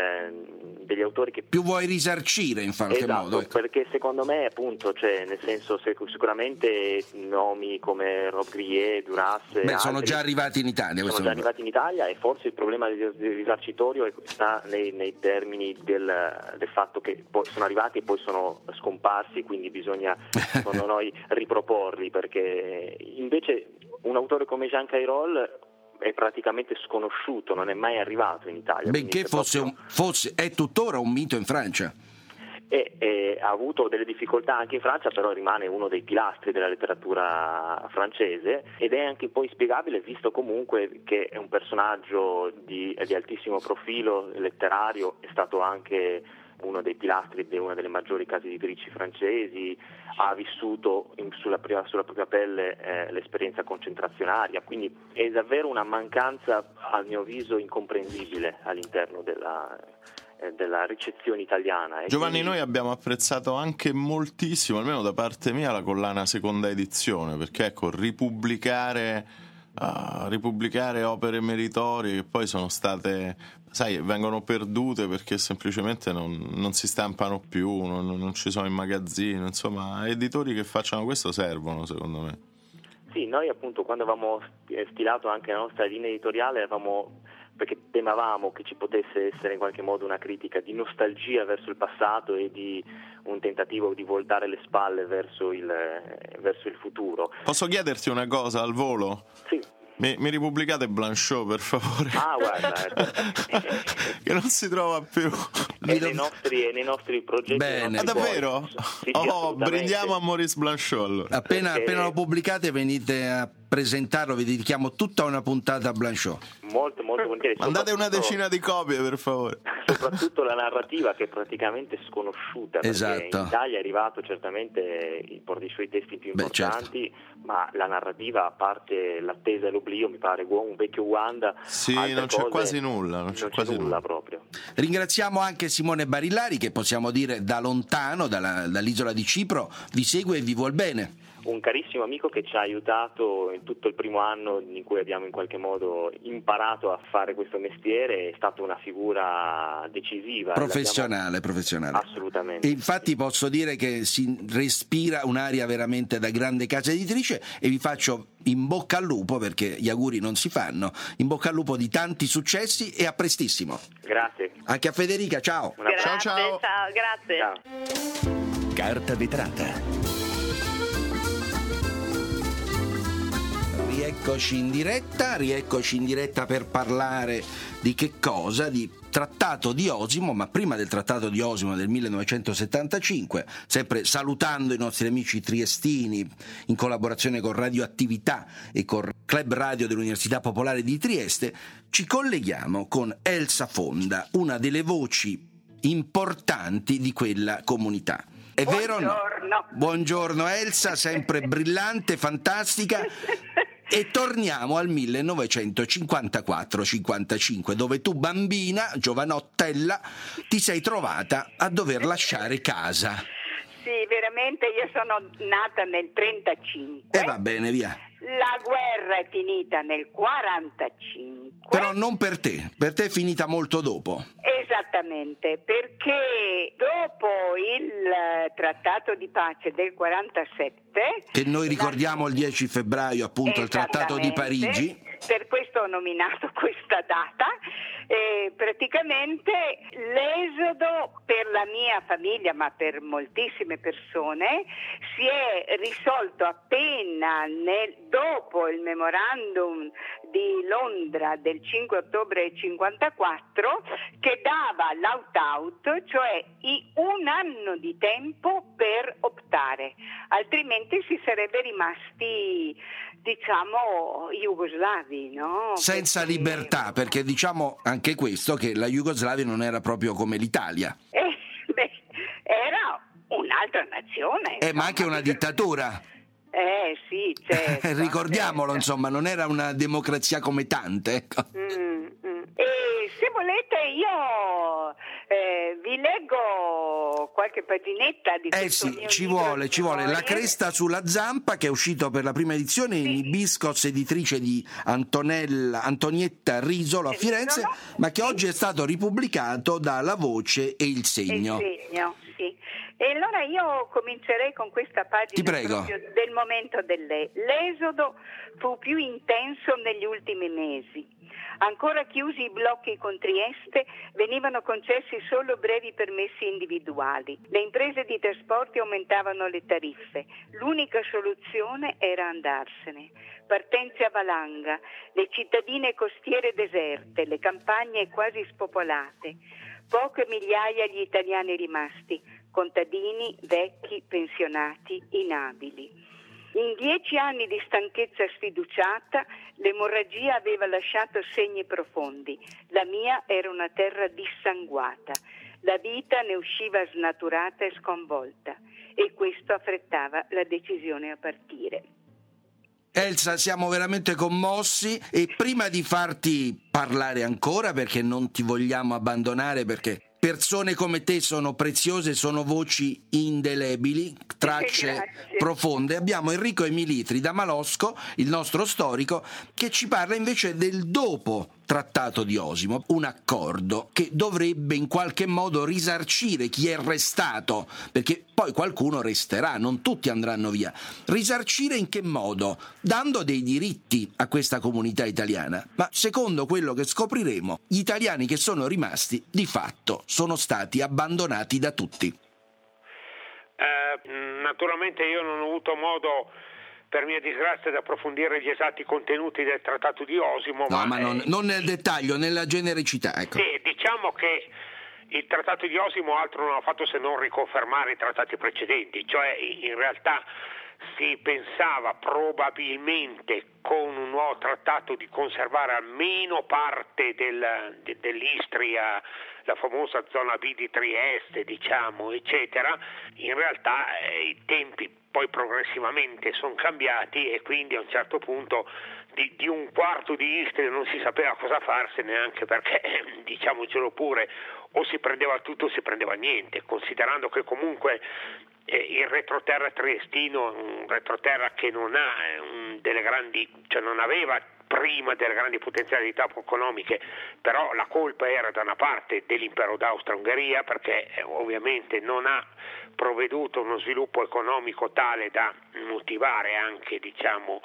del, degli autori che più vuoi risarcire in qualche esatto, modo, ecco. Perché secondo me appunto, cioè, nel senso, sicuramente nomi come Rob Grier, Duras Beh, sono già arrivati in Italia, sono già arrivati in Italia, e forse il problema del, del risarcitorio sta nei, nei termini del, del fatto che poi sono arrivati e poi sono scomparsi, quindi bisogna secondo noi riproporli, perché invece un autore come Jean Cayrol è praticamente sconosciuto, non è mai arrivato in Italia. Benché fosse, proprio... un, fosse è tuttora un mito in Francia. E, e ha avuto delle difficoltà anche in Francia, però rimane uno dei pilastri della letteratura francese, ed è anche poi spiegabile visto comunque che è un personaggio di, di altissimo profilo letterario, è stato anche uno dei pilastri di una delle maggiori case editrici francesi, ha vissuto in, sulla, prima, sulla propria pelle eh, l'esperienza concentrazionaria, quindi è davvero una mancanza, a mio avviso, incomprensibile all'interno della, eh, della ricezione italiana. E Giovanni, quindi... noi abbiamo apprezzato anche moltissimo, almeno da parte mia, la collana seconda edizione, perché ecco, ripubblicare... Uh, ripubblicare opere meritorie che poi sono state, sai, vengono perdute perché semplicemente non, non si stampano più, non, non ci sono in magazzino, insomma, editori che facciano questo servono, secondo me. Sì, noi appunto quando avevamo stilato anche la nostra linea editoriale avevamo, perché temavamo che ci potesse essere in qualche modo una critica di nostalgia verso il passato e di un tentativo di voltare le spalle verso il, verso il futuro. Posso chiederti una cosa al volo? Sì. Mi, mi ripubblicate Blanchot, per favore? Ah, guarda, che non si trova più. E nei nostri, nei nostri progetti. Bene. Ah, davvero? Sì, sì, oh, brindiamo a Maurice Blanchot allora. Appena, Perché... appena lo pubblicate venite a presentarlo, vi dedichiamo tutta una puntata a Blanchot. Molto, molto volentieri. Mandate una decina di copie, per favore. Soprattutto la narrativa, che è praticamente sconosciuta, perché esatto. in Italia è arrivato certamente por dei suoi testi più importanti. Beh, certo. Ma la narrativa, a parte l'attesa e l'oblio, mi pare un vecchio Wanda. Sì, non c'è cose, quasi nulla, non c'è, non c'è quasi nulla, nulla proprio. Ringraziamo anche Simone Barillari, che possiamo dire da lontano, dalla, dall'isola di Cipro, vi segue e vi vuol bene. un carissimo amico che ci ha aiutato in tutto il primo anno in cui abbiamo in qualche modo imparato a fare questo mestiere, è stata una figura decisiva. Professionale, professionale. Assolutamente. E infatti posso dire che si respira un'aria veramente da grande casa editrice e vi faccio in bocca al lupo, perché gli auguri non si fanno, in bocca al lupo di tanti successi e a prestissimo. Grazie. Anche a Federica, ciao. Grazie, ciao ciao. ciao, grazie. Ciao. Carta vetrata. Rieccoci in diretta, rieccoci in diretta per parlare di che cosa? Di Trattato di Osimo, ma prima del Trattato di Osimo del millenovecentosettantacinque, sempre salutando i nostri amici triestini in collaborazione con Radioattività e con Club Radio dell'Università Popolare di Trieste, ci colleghiamo con Elsa Fonda, una delle voci importanti di quella comunità. È vero o no? Buongiorno. Buongiorno Elsa, sempre brillante, fantastica. E torniamo al millenovecentocinquantaquattro cinquantacinque, dove tu, bambina, giovanottella, ti sei trovata a dover lasciare casa. Sì, veramente io sono nata nel trentacinque. E va bene, via. La guerra è finita nel quarantacinque. Però non per te, per te è finita molto dopo. Esattamente, perché dopo il trattato di pace del quarantasette, che noi ricordiamo la... il dieci febbraio, appunto, il trattato di Parigi. Per questo ho nominato questa data. E praticamente l'esodo per la mia famiglia, ma per moltissime persone, si è risolto appena nel, dopo il memorandum di Londra del cinque ottobre cinquantaquattro, che dava l'opt-out, cioè i, un anno di tempo per optare, altrimenti si sarebbe rimasti, diciamo, jugoslavi, no? Senza perché... libertà, perché diciamo anche questo, che la Jugoslavia non era proprio come l'Italia. Eh, beh, era un'altra nazione. Eh, ma anche una dittatura. Eh sì, certo. Ricordiamolo, certo. Insomma, non era una democrazia come tante, ecco. Mm, mm. E se volete io eh, vi leggo qualche paginetta di eh questo sì, mio ci libro vuole, di ci vuole. La storie. cresta sulla zampa, che è uscito per la prima edizione in Ibiscos, editrice di Antonella, Antonietta Risolo a Firenze, Risolo, ma che sì. oggi è stato ripubblicato da La Voce e Il Segno. Il segno, sì. E allora io comincerei con questa pagina. Ti prego. Proprio del momento dell'esodo. Fu più intenso negli ultimi mesi. Ancora chiusi i blocchi con Trieste, venivano concessi solo brevi permessi individuali. Le imprese di trasporti aumentavano le tariffe. L'unica soluzione era andarsene. Partenze a valanga, le cittadine costiere deserte, le campagne quasi spopolate. Poche migliaia gli italiani rimasti, contadini, vecchi, pensionati, inabili. In dieci anni di stanchezza sfiduciata, l'emorragia aveva lasciato segni profondi. La mia era una terra dissanguata. La vita ne usciva snaturata e sconvolta, e questo affrettava la decisione a partire. Elsa, siamo veramente commossi, e prima di farti parlare ancora, perché non ti vogliamo abbandonare, perché persone come te sono preziose, sono voci indelebili, tracce Grazie. profonde. Abbiamo Enrico Emilitri da Malosco, il nostro storico, che ci parla invece del dopo Trattato di Osimo, un accordo che dovrebbe in qualche modo risarcire chi è restato, perché poi qualcuno resterà, non tutti andranno via. Risarcire in che modo? Dando dei diritti a questa comunità italiana, ma secondo quello che scopriremo, gli italiani che sono rimasti di fatto sono stati abbandonati da tutti. Eh, naturalmente io non ho avuto modo, per mia disgrazia, di approfondire gli esatti contenuti del Trattato di Osimo. No, ma, ma non, eh, non nel dettaglio, nella genericità, ecco. Sì, diciamo che il Trattato di Osimo altro non ha fatto se non riconfermare i trattati precedenti, cioè in realtà si pensava probabilmente con un nuovo trattato di conservare almeno parte del, de, dell'Istria, la famosa zona B di Trieste, diciamo, eccetera. In realtà eh, i tempi poi progressivamente sono cambiati e quindi a un certo punto di, di un quarto di Istria non si sapeva cosa farsene, anche perché, diciamocelo pure, o si prendeva tutto o si prendeva niente, considerando che comunque eh, il retroterra triestino, un retroterra che non ha eh, un, delle grandi, cioè non aveva prima delle grandi potenzialità economiche, però la colpa era da una parte dell'impero d'Austria-Ungheria, perché eh, ovviamente non ha provveduto uno sviluppo economico tale da motivare anche, diciamo,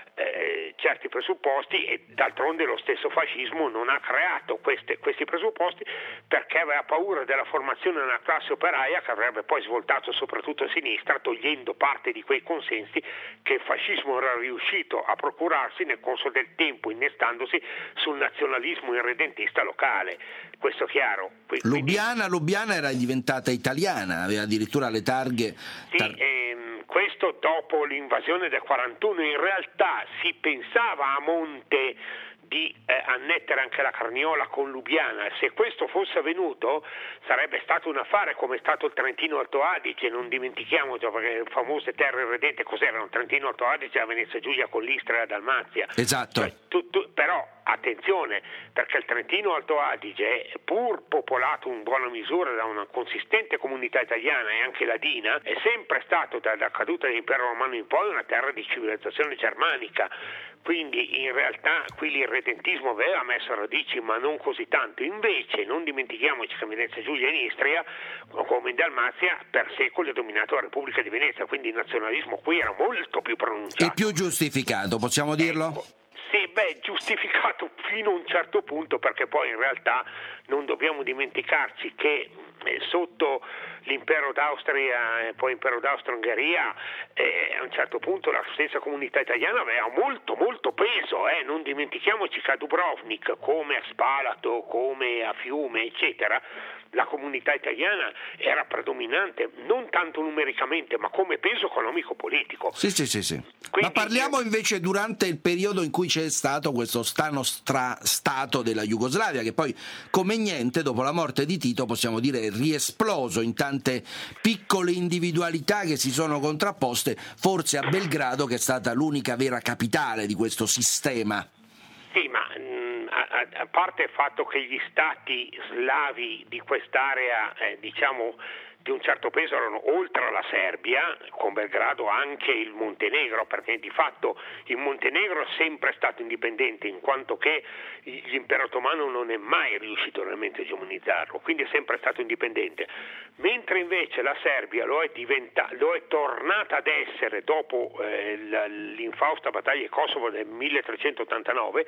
Eh, certi presupposti, e d'altronde lo stesso fascismo non ha creato queste, questi presupposti perché aveva paura della formazione di una classe operaia che avrebbe poi svoltato soprattutto a sinistra, togliendo parte di quei consensi che il fascismo era riuscito a procurarsi nel corso del tempo, innestandosi sul nazionalismo irredentista locale. Questo è chiaro. Quindi, Lubiana, Lubiana era diventata italiana, aveva addirittura le targhe. Sì, tar- ehm, questo dopo l'invasione del quarantuno. In realtà si pensava a monte di eh, annettere anche la Carniola con Lubiana. Se questo fosse avvenuto sarebbe stato un affare, come è stato il Trentino Alto Adige, non dimentichiamoci, perché le famose terre irredente cos'erano? Trentino Alto Adige, la Venezia Giulia con l'Istria e la Dalmazia. Esatto. Cioè, tu, tu, però attenzione, perché il Trentino Alto Adige, pur popolato in buona misura da una consistente comunità italiana e anche ladina, è sempre stato dalla caduta dell'impero romano in poi una terra di civilizzazione germanica. Quindi in realtà qui l'irredentismo aveva messo radici, ma non così tanto. Invece non dimentichiamoci che Venezia Giulia e in Istria, come in Dalmazia, per secoli ha dominato la Repubblica di Venezia, quindi il nazionalismo qui era molto più pronunciato. E più giustificato, possiamo dirlo? Ecco. Sì, beh, giustificato fino a un certo punto, perché poi in realtà non dobbiamo dimenticarci che eh, sotto l'impero d'Austria e poi l'impero d'Austria-Ungheria eh, a un certo punto la stessa comunità italiana aveva molto molto peso, eh. Non dimentichiamoci che a Dubrovnik, come a Spalato, come a Fiume, eccetera, la comunità italiana era predominante, non tanto numericamente, ma come peso economico-politico. Sì, sì, sì, sì. Quindi, ma parliamo invece durante il periodo in cui c'è stato questo strano stra- stato della Jugoslavia, che poi, come niente, dopo la morte di Tito, possiamo dire, è riesploso in tante piccole individualità che si sono contrapposte, forse a Belgrado, che è stata l'unica vera capitale di questo sistema. Sì, ma mh, a, a parte il fatto che gli stati slavi di quest'area, eh, diciamo, di un certo peso erano oltre alla Serbia, con Belgrado anche il Montenegro, perché di fatto il Montenegro è sempre stato indipendente, in quanto che l'impero ottomano non è mai riuscito realmente a egemonizzarlo, quindi è sempre stato indipendente, mentre invece la Serbia lo è, diventa, lo è tornata ad essere dopo eh, l'infausta battaglia di Kosovo del milletrecentottantanove,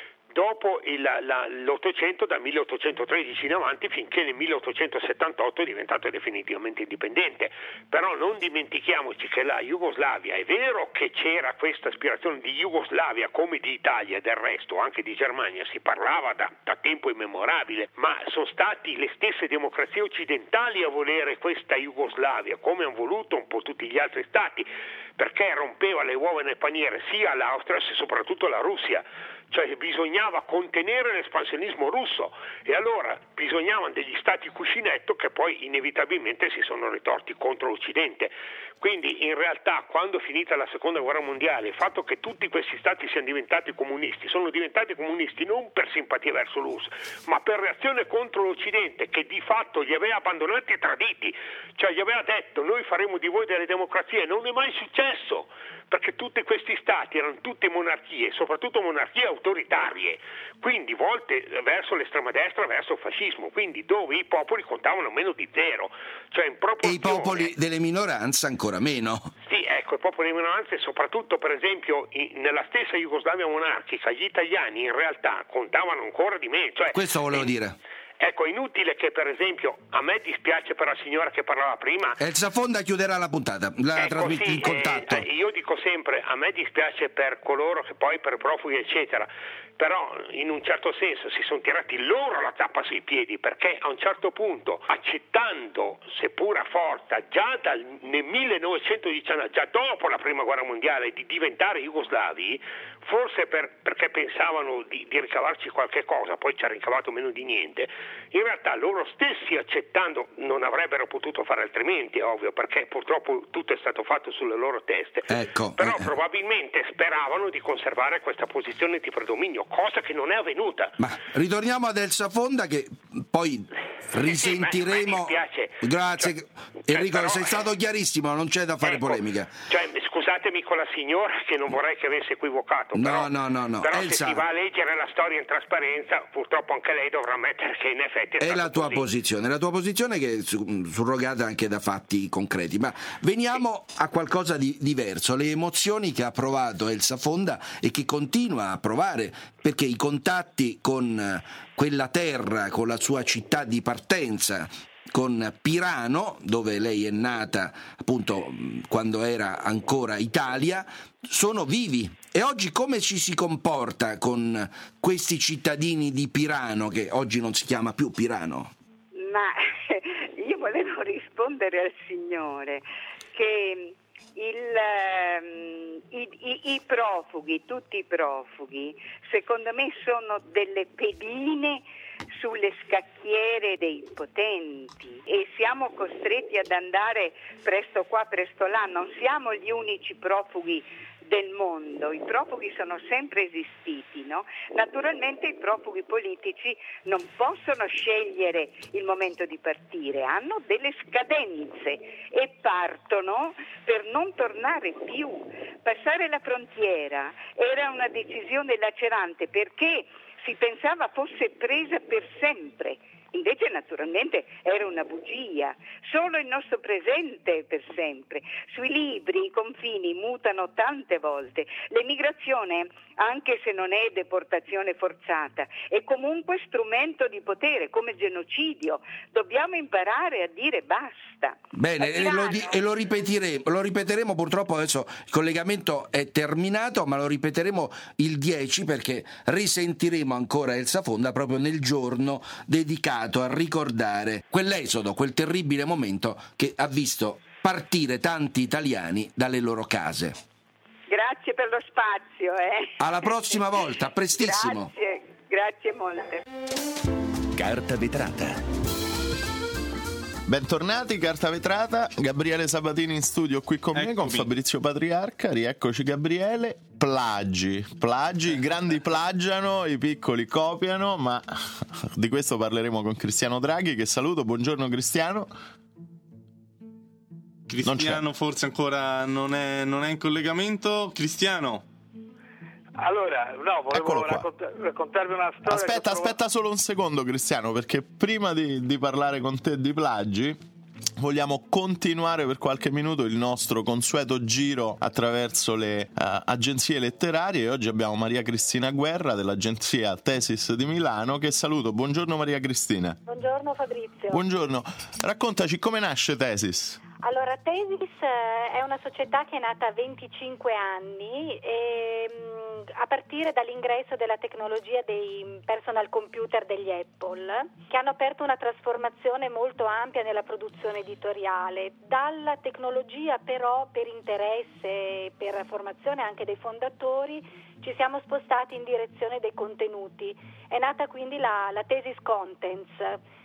dopo il, la, l'Ottocento, dal milleottocentotredici in avanti, finché nel milleottocentosettantotto è diventato definitivamente indipendente. Però non dimentichiamoci che la Jugoslavia, è vero che c'era questa aspirazione di Jugoslavia come di Italia e del resto, anche di Germania, si parlava da, da tempo immemorabile, ma sono stati le stesse democrazie occidentali a volere questa Jugoslavia, come hanno voluto un po' tutti gli altri stati, perché rompeva le uova nel paniere sia l'Austria sia soprattutto la Russia. Cioè bisognava contenere l'espansionismo russo e allora bisognavano degli stati cuscinetto che poi inevitabilmente si sono ritorti contro l'Occidente. Quindi in realtà quando è finita la seconda guerra mondiale il fatto che tutti questi stati siano diventati comunisti, sono diventati comunisti non per simpatia verso l'U R S S, ma per reazione contro l'Occidente, che di fatto li aveva abbandonati e traditi, cioè gli aveva detto noi faremo di voi delle democrazie. Non è mai successo, perché tutti questi stati erano tutte monarchie, soprattutto monarchie autoritarie, quindi volte verso l'estrema destra, verso il fascismo, quindi dove i popoli contavano meno di zero, cioè in proporzione. E i popoli delle minoranze ancora meno. Sì, ecco, i popoli delle minoranze, soprattutto per esempio in, nella stessa Jugoslavia monarchica, gli italiani in realtà contavano ancora di meno. Cioè, questo volevo eh, dire. Ecco, è inutile che per esempio, a me dispiace per la signora che parlava prima. Elsa Fonda chiuderà la puntata, la ecco, trasmetti sì, in contatto. Eh, io dico sempre, a me dispiace per coloro che poi per profughi eccetera, però in un certo senso si sono tirati loro la zappa sui piedi, perché a un certo punto, accettando seppur a forza già dal, nel millenovecentodiciannove, già dopo la prima guerra mondiale, di diventare jugoslavi, forse per, perché pensavano di, di ricavarci qualche cosa, poi ci ha ricavato meno di niente, in realtà loro stessi accettando non avrebbero potuto fare altrimenti, è ovvio, perché purtroppo tutto è stato fatto sulle loro teste, ecco, però eh. probabilmente speravano di conservare questa posizione di predominio, cosa che non è avvenuta. Ma ritorniamo ad Elsa Fonda, che poi risentiremo. Sì, ma, ma mi dispiace. Grazie. Cioè, Enrico, però, sei stato chiarissimo, non c'è da fare ecco, polemica. Cioè, scusatemi con la signora che non vorrei che avesse equivocato, No, però, no, no, no. però Elsa, se si va a leggere la storia in trasparenza, purtroppo anche lei dovrà ammettere che in effetti è, è la tua così. posizione, la tua posizione che è su- surrogata anche da fatti concreti. Ma veniamo a qualcosa di diverso, le emozioni che ha provato Elsa Fonda e che continua a provare, perché i contatti con quella terra, con la sua città di partenza, con Pirano, dove lei è nata appunto quando era ancora Italia, sono vivi. E oggi come ci si comporta con questi cittadini di Pirano, che oggi non si chiama più Pirano? Ma io volevo rispondere al signore che il, um, i, i, i profughi, tutti i profughi, secondo me sono delle pedine sulle scacchiere dei potenti e siamo costretti ad andare presto qua, presto là. Non siamo gli unici profughi del mondo, i profughi sono sempre esistiti, no? Naturalmente i profughi politici non possono scegliere il momento di partire, hanno delle scadenze e partono per non tornare più. Passare la frontiera era una decisione lacerante perché si pensava fosse presa per sempre. Invece naturalmente era una bugia, solo il nostro presente è per sempre. Sui libri i confini mutano tante volte, l'emigrazione, anche se non è deportazione forzata, è comunque strumento di potere, come genocidio. Dobbiamo imparare a dire basta. Bene, e lo, di- e lo ripeteremo, lo ripeteremo purtroppo adesso il collegamento è terminato, ma lo ripeteremo il dieci perché risentiremo ancora Elsa Fonda proprio nel giorno dedicato a ricordare quell'esodo, quel terribile momento che ha visto partire tanti italiani dalle loro case. Grazie per lo spazio. Eh. Alla prossima volta, a prestissimo. Grazie, grazie molte. Carta vetrata. Bentornati, Carta Vetrata, Gabriele Sabatini in studio qui con me, con Fabrizio Patriarca, rieccoci Gabriele. Plagi, plagi, i grandi plagiano, i piccoli copiano, ma di questo parleremo con Cristiano Draghi, che saluto, buongiorno Cristiano. Cristiano forse ancora non è, non è in collegamento. Cristiano. Allora, no, volevo raccont- raccontarvi una storia. Aspetta, trovo... aspetta solo un secondo Cristiano, perché prima di, di parlare con te di plagi vogliamo continuare per qualche minuto il nostro consueto giro attraverso le uh, agenzie letterarie. Oggi abbiamo Maria Cristina Guerra dell'agenzia Thesis di Milano, che saluto. Buongiorno Maria Cristina. Buongiorno Fabrizio. Buongiorno, raccontaci come nasce Thesis. Allora, Thesis è una società che è nata a venticinque anni e a partire dall'ingresso della tecnologia dei personal computer degli Apple, che hanno aperto una trasformazione molto ampia nella produzione editoriale. Dalla tecnologia però, per interesse, per formazione anche dei fondatori, ci siamo spostati in direzione dei contenuti. È nata quindi la, la Thesis Contents.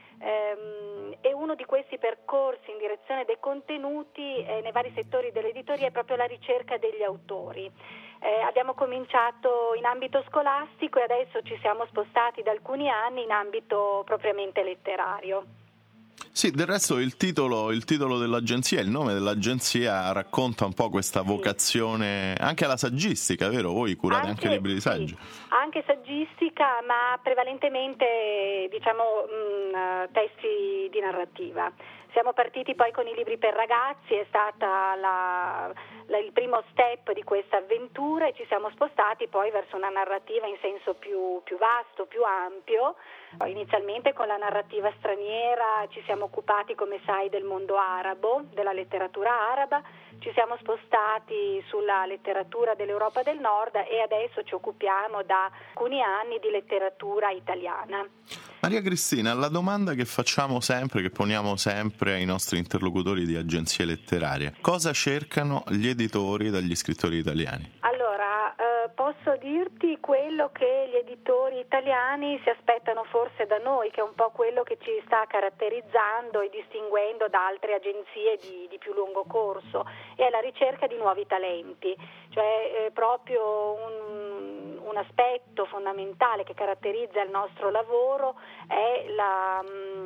Um, e uno di questi percorsi in direzione dei contenuti eh, nei vari settori dell'editoria è proprio la ricerca degli autori. Eh, abbiamo cominciato in ambito scolastico e adesso ci siamo spostati da alcuni anni in ambito propriamente letterario. Sì, del resto il titolo, il titolo dell'agenzia, il nome dell'agenzia racconta un po' questa vocazione anche alla saggistica, vero? Voi curate anche, anche libri di saggi. Sì, anche saggistica, ma prevalentemente diciamo mh, testi di narrativa. Siamo partiti poi con i libri per ragazzi, è stata la, la, il primo step di questa avventura e ci siamo spostati poi verso una narrativa in senso più, più vasto, più ampio. Inizialmente con la narrativa straniera ci siamo occupati, come sai, del mondo arabo, della letteratura araba, ci siamo spostati sulla letteratura dell'Europa del Nord e adesso ci occupiamo da alcuni anni di letteratura italiana. Maria Cristina, la domanda che facciamo sempre, che poniamo sempre ai nostri interlocutori di agenzie letterarie: cosa cercano gli editori dagli scrittori italiani? Allora, eh, posso dirti quello che gli editori italiani si aspettano forse da noi, che è un po' quello che ci sta caratterizzando e distinguendo da altre agenzie di, di più lungo corso, è la ricerca di nuovi talenti, cioè eh, proprio un, un aspetto fondamentale che caratterizza il nostro lavoro è la,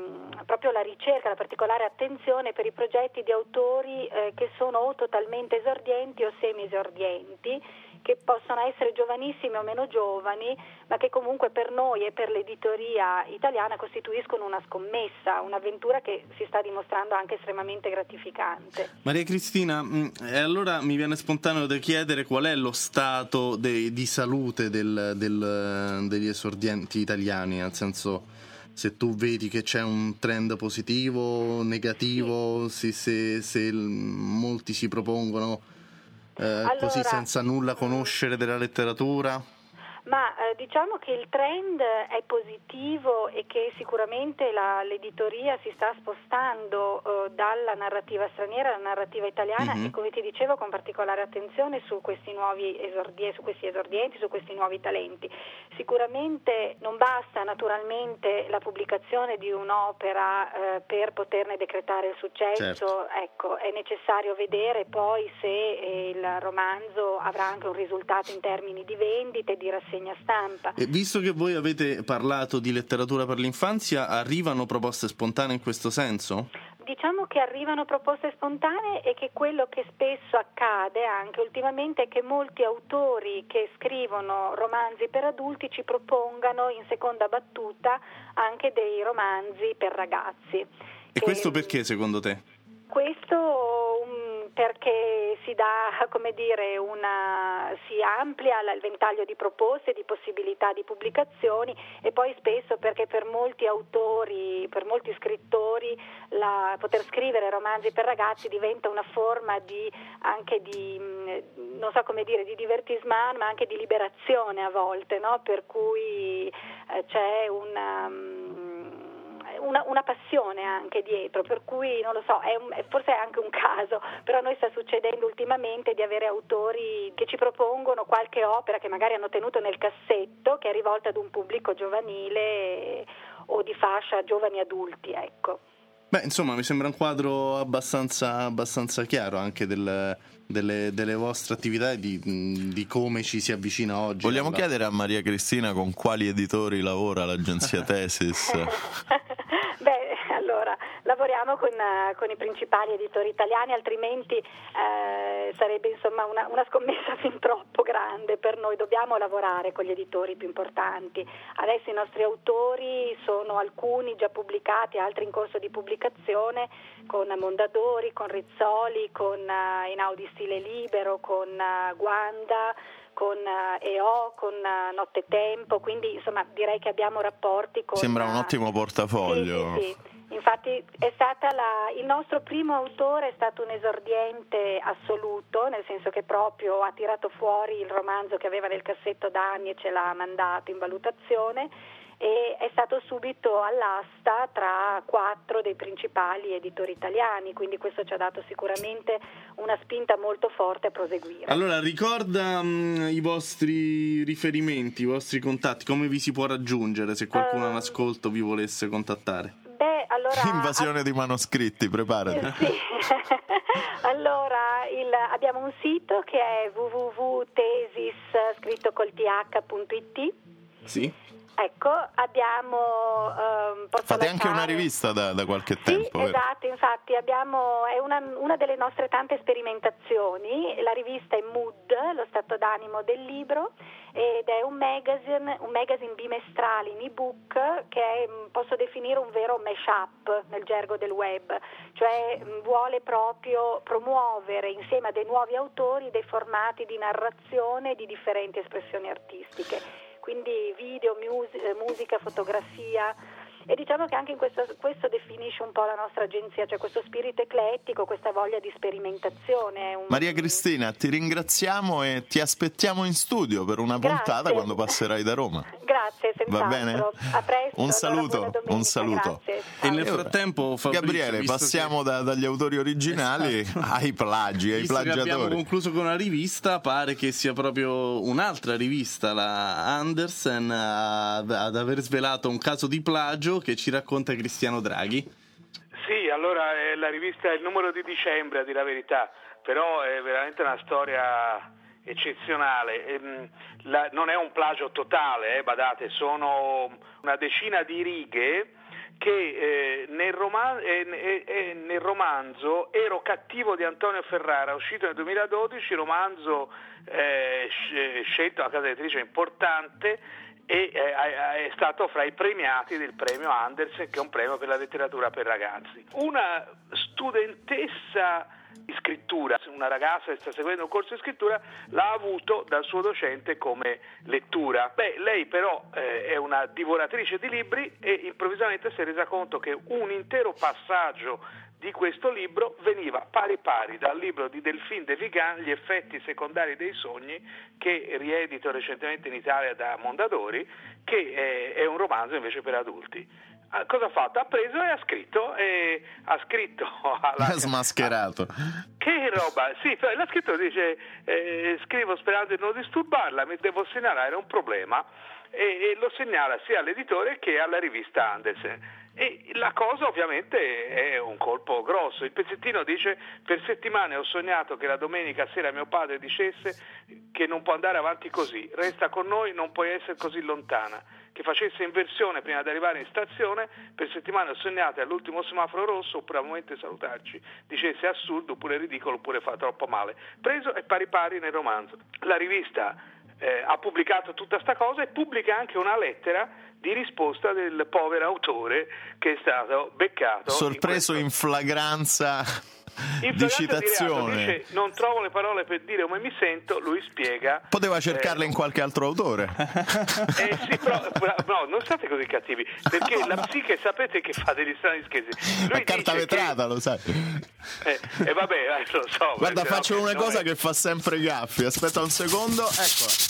proprio la ricerca, la particolare attenzione per i progetti di autori eh, che sono o totalmente esordienti o semi-esordienti, che possono essere giovanissimi o meno giovani, ma che comunque per noi e per l'editoria italiana costituiscono una scommessa, un'avventura che si sta dimostrando anche estremamente gratificante. Maria Cristina, e allora mi viene spontaneo da chiedere qual è lo stato de, di salute del, del, degli esordienti italiani, nel senso, se tu vedi che c'è un trend positivo, negativo, sì. se, se, se molti si propongono Eh, allora, così senza nulla conoscere della letteratura? Ma eh, diciamo che il trend è positivo e che sicuramente la, l'editoria si sta spostando eh, dalla narrativa straniera alla narrativa italiana mm-hmm. e, come ti dicevo, con particolare attenzione su questi nuovi esordienti, su questi esordienti, su questi nuovi talenti. Sicuramente non basta naturalmente la pubblicazione di un'opera eh, per poterne decretare il successo, certo. Ecco, è necessario vedere poi se eh, il romanzo avrà anche un risultato in termini di vendite, di rassegna stampa. E visto che voi avete parlato di letteratura per l'infanzia, arrivano proposte spontanee in questo senso? Diciamo che arrivano proposte spontanee e che quello che spesso accade anche ultimamente è che molti autori che scrivono romanzi per adulti ci propongano in seconda battuta anche dei romanzi per ragazzi. E che, questo perché secondo te? Questo um, perché si dà, come dire, una si amplia il ventaglio di proposte, di possibilità di pubblicazioni, e poi spesso perché per molti autori, per molti scrittori, la, poter scrivere romanzi per ragazzi diventa una forma di anche di non so come dire di divertissement, ma anche di liberazione a volte, no? Per cui eh, c'è una Una, una passione anche dietro, per cui non lo so, è un, forse è anche un caso, però a noi sta succedendo ultimamente di avere autori che ci propongono qualche opera che magari hanno tenuto nel cassetto, che è rivolta ad un pubblico giovanile o di fascia giovani adulti, ecco. Beh, insomma, mi sembra un quadro abbastanza, abbastanza chiaro anche del, delle, delle vostre attività e di, di come ci si avvicina oggi. Vogliamo alla... chiedere a Maria Cristina con quali editori lavora l'agenzia Thesis? Beh, allora, lavoriamo con, uh, con i principali editori italiani, altrimenti eh, sarebbe insomma una, una scommessa fin troppo grande per noi. Dobbiamo lavorare con gli editori più importanti. Adesso i nostri autori sono alcuni già pubblicati, altri in corso di pubblicazione, con Mondadori, con Rizzoli, con uh, Einaudi Stile Libero, con uh, Guanda, con uh, E O, con uh, Notte Tempo, quindi insomma direi che abbiamo rapporti con... Sembra un ottimo portafoglio. Sì, sì, sì. Infatti è stata la, il nostro primo autore è stato un esordiente assoluto, nel senso che proprio ha tirato fuori il romanzo che aveva nel cassetto da anni e ce l'ha mandato in valutazione, e è stato subito all'asta tra quattro dei principali editori italiani, quindi questo ci ha dato sicuramente una spinta molto forte a proseguire. Allora, ricorda um, i vostri riferimenti, i vostri contatti, come vi si può raggiungere se qualcuno um, all'ascolto vi volesse contattare? Beh, allora... Invasione a... di manoscritti, preparati. Eh, sì. Allora, il, abbiamo un sito che è w w w punto thesis scritto col th punto i t. Sì. Ecco, abbiamo um, fate anche una rivista da, da qualche tempo. Sì, esatto, infatti abbiamo è una, una delle nostre tante sperimentazioni. La rivista è Mood, lo stato d'animo del libro, ed è un magazine, un magazine bimestrale in ebook che è, posso definire un vero mashup nel gergo del web, cioè vuole proprio promuovere insieme a dei nuovi autori dei formati di narrazione di differenti espressioni artistiche. Quindi video, musica, musica, fotografia, e diciamo che anche in questo, questo definisce un po' la nostra agenzia, cioè questo spirito eclettico, questa voglia di sperimentazione. Un... Maria Cristina, ti ringraziamo e ti aspettiamo in studio per una Grazie. puntata quando passerai da Roma. Grazie, senz'altro. Va bene? A presto. Un saluto, allora, un saluto. Grazie. E nel frattempo, Fabrizio, Gabriele, passiamo che... da, dagli autori originali esatto. ai plagi, ai visto plagiatori. Che abbiamo concluso con una rivista, pare che sia proprio un'altra rivista, la Andersen, ad, ad aver svelato un caso di plagio che ci racconta Cristiano Draghi. Sì, allora è la rivista è il numero di dicembre, a dire la verità, però è veramente una storia eccezionale. Ehm, la, non è un plagio totale, eh, badate, sono una decina di righe che eh, nel, roman- eh, eh, nel romanzo Ero cattivo di Antonio Ferrara, uscito nel duemiladodici, romanzo eh, scelto da una casa editrice importante, e eh, è stato fra i premiati del premio Andersen, che è un premio per la letteratura per ragazzi. Una studentessa di scrittura, una ragazza che sta seguendo un corso di scrittura, l'ha avuto dal suo docente come lettura. Beh, lei però eh, è una divoratrice di libri e improvvisamente si è resa conto che un intero passaggio di questo libro veniva pari pari dal libro di Delphine de Vigan, Gli effetti secondari dei sogni, che riedito recentemente in Italia da Mondadori, che è, è un romanzo invece per adulti. Cosa ha fatto? Ha preso e ha scritto e ha scritto alla... ha smascherato. Che roba, sì, l'ha scritto, dice eh, scrivo sperando di non disturbarla, mi devo segnalare un problema, e, e lo segnala sia all'editore che alla rivista Andersen. E la cosa ovviamente è un colpo grosso. Il pezzettino dice: per settimane ho sognato che la domenica sera mio padre dicesse che non può andare avanti così, resta con noi, non puoi essere così lontana, che facesse inversione prima di arrivare in stazione. Per settimane ho sognato all'ultimo semaforo rosso, oppure al momento di salutarci dicesse assurdo, oppure ridicolo, oppure fa troppo male. Preso e pari pari nel romanzo. La rivista eh, ha pubblicato tutta sta cosa e pubblica anche una lettera di risposta del povero autore che è stato beccato, sorpreso in, questo... in flagranza in di citazione. Di dice, non trovo le parole per dire come mi sento, lui spiega. Poteva cercarle eh, in qualche altro autore. Eh sì, però no, non state così cattivi, perché no, la no. psiche sapete che fa degli strani scherzi. La carta vetrata, che... lo sai. E eh, eh, vabbè, eh, lo so. Guarda, faccio no, una cosa è... che fa sempre Gaffi. Aspetta un secondo, eccola.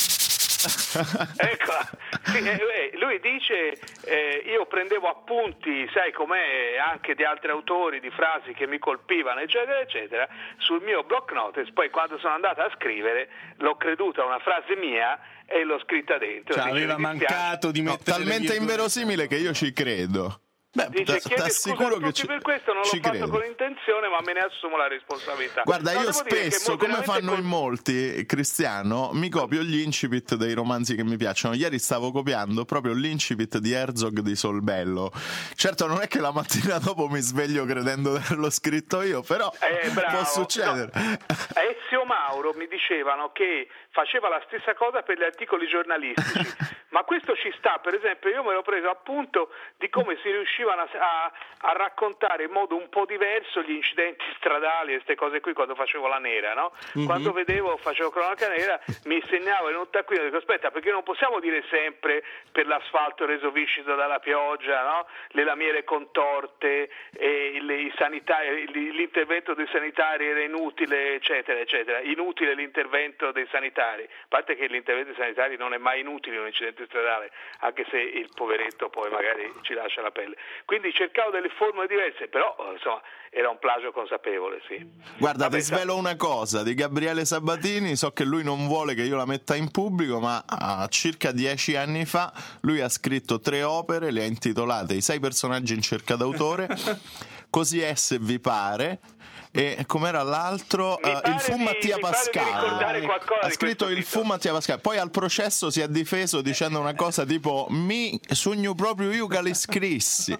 Ecco, sì, eh, lui dice eh, io prendevo appunti, sai com'è, anche di altri autori, di frasi che mi colpivano eccetera eccetera sul mio block notes, poi quando sono andata a scrivere l'ho creduta una frase mia e l'ho scritta dentro. Cioè, aveva mancato di mettere, no, talmente inverosimile che io ci credo. Beh, dice chiede scusa a tutti ci, per questo, non l'ho fatto credo. con intenzione, ma me ne assumo la responsabilità. Guarda, no, io spesso, come fanno con... in molti, Cristiano, mi copio gli incipit dei romanzi che mi piacciono. Ieri stavo copiando proprio l'incipit di Herzog di Solbello. Certo, non è che la mattina dopo mi sveglio credendo di averlo scritto io, però eh, bravo. può succedere. No. Ezio Mauro mi dicevano che faceva la stessa cosa per gli articoli giornalistici, ma questo ci sta. Per esempio, io me l'ho preso appunto di come si riuscivano a, a, a raccontare in modo un po' diverso gli incidenti stradali e queste cose qui quando facevo la nera, no? Mm-hmm. Quando vedevo, facevo cronaca nera, mi segnavo in un taccuino, dico aspetta, perché non possiamo dire sempre per l'asfalto reso viscido dalla pioggia, no? Le lamiere contorte, e le, i sanitari, l'intervento dei sanitari era inutile, eccetera, eccetera. Inutile l'intervento dei sanitari. A parte che l'intervento sanitario non è mai inutile in un incidente stradale, anche se il poveretto poi magari ci lascia la pelle. Quindi cercavo delle formule diverse, però insomma era un plagio consapevole, sì. Guarda, Vabbè, ti svelo una cosa di Gabriele Sabatini, so che lui non vuole che io la metta in pubblico, ma a circa dieci anni fa lui ha scritto tre opere, le ha intitolate I sei personaggi in cerca d'autore, Così è se vi pare, e com'era l'altro? Uh, il fu di, Mattia Pascal. Ha scritto il fu Mattia Pascal. Poi al processo si è difeso dicendo una cosa tipo mi sogno proprio io che li scrissi.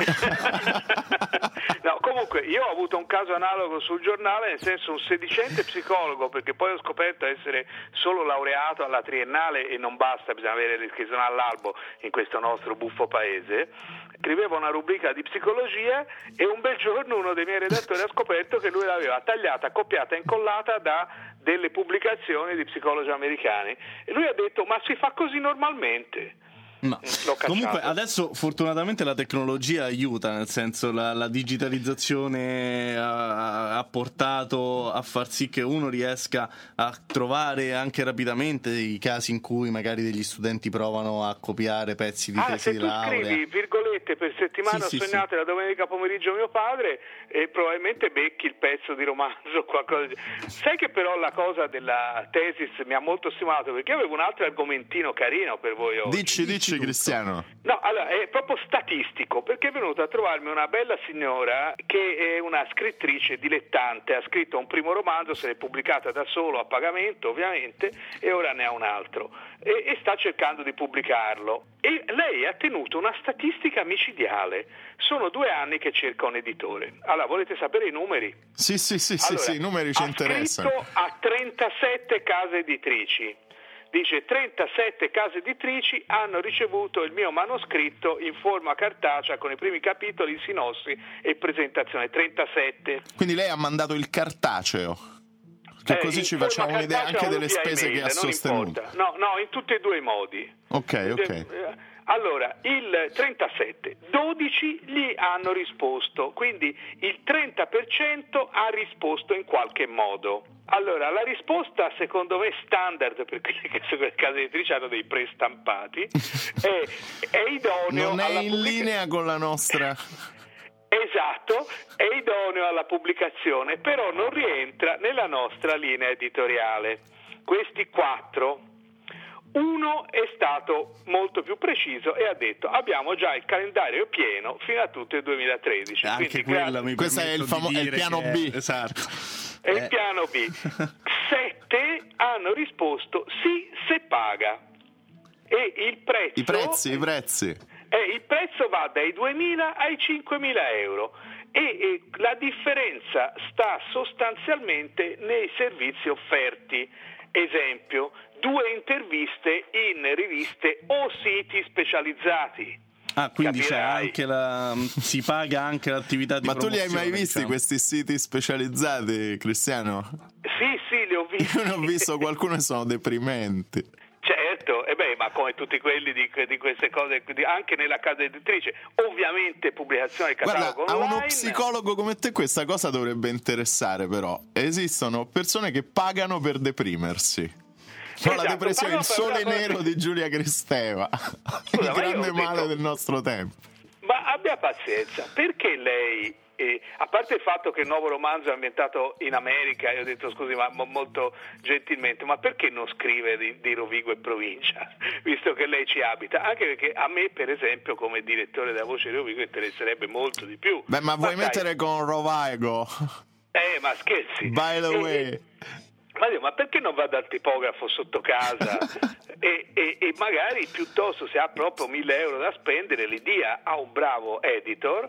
No, comunque io ho avuto un caso analogo sul giornale, nel senso un sedicente psicologo, perché poi ho scoperto essere solo laureato alla triennale e non basta, bisogna avere l'iscrizione all'albo in questo nostro buffo paese. Scriveva una rubrica di psicologia e un bel giorno uno dei miei redattori ha scoperto che lui l'aveva tagliata, copiata e incollata da delle pubblicazioni di psicologi americani, e lui ha detto ma si fa così normalmente. Ma comunque adesso fortunatamente la tecnologia aiuta, nel senso la, la digitalizzazione ha, ha portato a far sì che uno riesca a trovare anche rapidamente i casi in cui magari degli studenti provano a copiare pezzi di ah, tesi di laurea. Se tu scrivi virgolette per settimana sì, ho sì, sognato sì. la domenica pomeriggio mio padre e probabilmente becchi il pezzo di romanzo o qualcosa di... Sai che però la cosa della tesis mi ha molto stimolato, perché io avevo un altro argomentino carino per voi oggi. Dici, dici dice Cristiano? No, allora è proprio statistico, perché è venuta a trovarmi una bella signora che è una scrittrice dilettante, ha scritto un primo romanzo, se l'è pubblicata da solo a pagamento ovviamente, e ora ne ha un altro e, e sta cercando di pubblicarlo. E lei ha tenuto una statistica micidiale. Sono due anni che cerca un editore. Allora, volete sapere i numeri? Sì, sì, sì, allora, sì, sì, i numeri ci interessano. Ha scritto a trentasette case editrici. Dice trentasette case editrici hanno ricevuto il mio manoscritto in forma cartacea con i primi capitoli, sinossi e presentazione. trentasette. Quindi lei ha mandato il cartaceo, che eh, così ci facciamo un'idea anche delle spese email, che ha sostenuto. Importa. No, no, in tutti e due i modi. Ok, ok. Allora, il trentasette, dodici gli hanno risposto, quindi il trenta per cento ha risposto in qualche modo. Allora, la risposta secondo me standard, perché le case editrici hanno dei prestampati, è, è idoneo non è alla in pubblica... linea con la nostra... Esatto, è idoneo alla pubblicazione, però non rientra nella nostra linea editoriale. Questi quattro... Uno è stato molto più preciso e ha detto abbiamo già il calendario pieno fino a tutto il duemilatredici. Anche quello mi Questo è il, famo- è il piano che... B. Esatto. È eh. il piano B. Sette hanno risposto sì se paga. E il prezzo... I prezzi, i prezzi. Eh, il prezzo va dai duemila ai cinquemila euro. E, e la differenza sta sostanzialmente nei servizi offerti. Esempio, due interviste in riviste o siti specializzati. Ah, quindi c'è Capirai. anche la, si paga anche l'attività di Ma tu li hai mai visti diciamo. questi siti specializzati, Cristiano? Sì, sì, li ho visti. Io ne ho visto qualcuno e sono deprimenti. Certo, e beh, ma come tutti quelli di, di queste cose, di, anche nella casa editrice, ovviamente pubblicazione del catalogo Guarda, online. a uno psicologo come te questa cosa dovrebbe interessare, però. Esistono persone che pagano per deprimersi. No, esatto, la depressione è il sole per... nero di Giulia Cristeva. Scusa, il grande male detto... del nostro tempo. Ma abbia pazienza, perché lei... E, a parte il fatto che il nuovo romanzo è ambientato in America, io ho detto scusi ma molto gentilmente, ma perché non scrive di, di Rovigo e provincia, visto che lei ci abita? Anche perché a me per esempio come direttore della Voce di Rovigo interesserebbe molto di più. Beh, ma, ma vuoi dai... mettere con Rovigo? Eh, ma scherzi. By the e, way e, ma, io, ma perché non va dal tipografo sotto casa e, e, e magari piuttosto se ha proprio mille euro da spendere li dia a un bravo editor?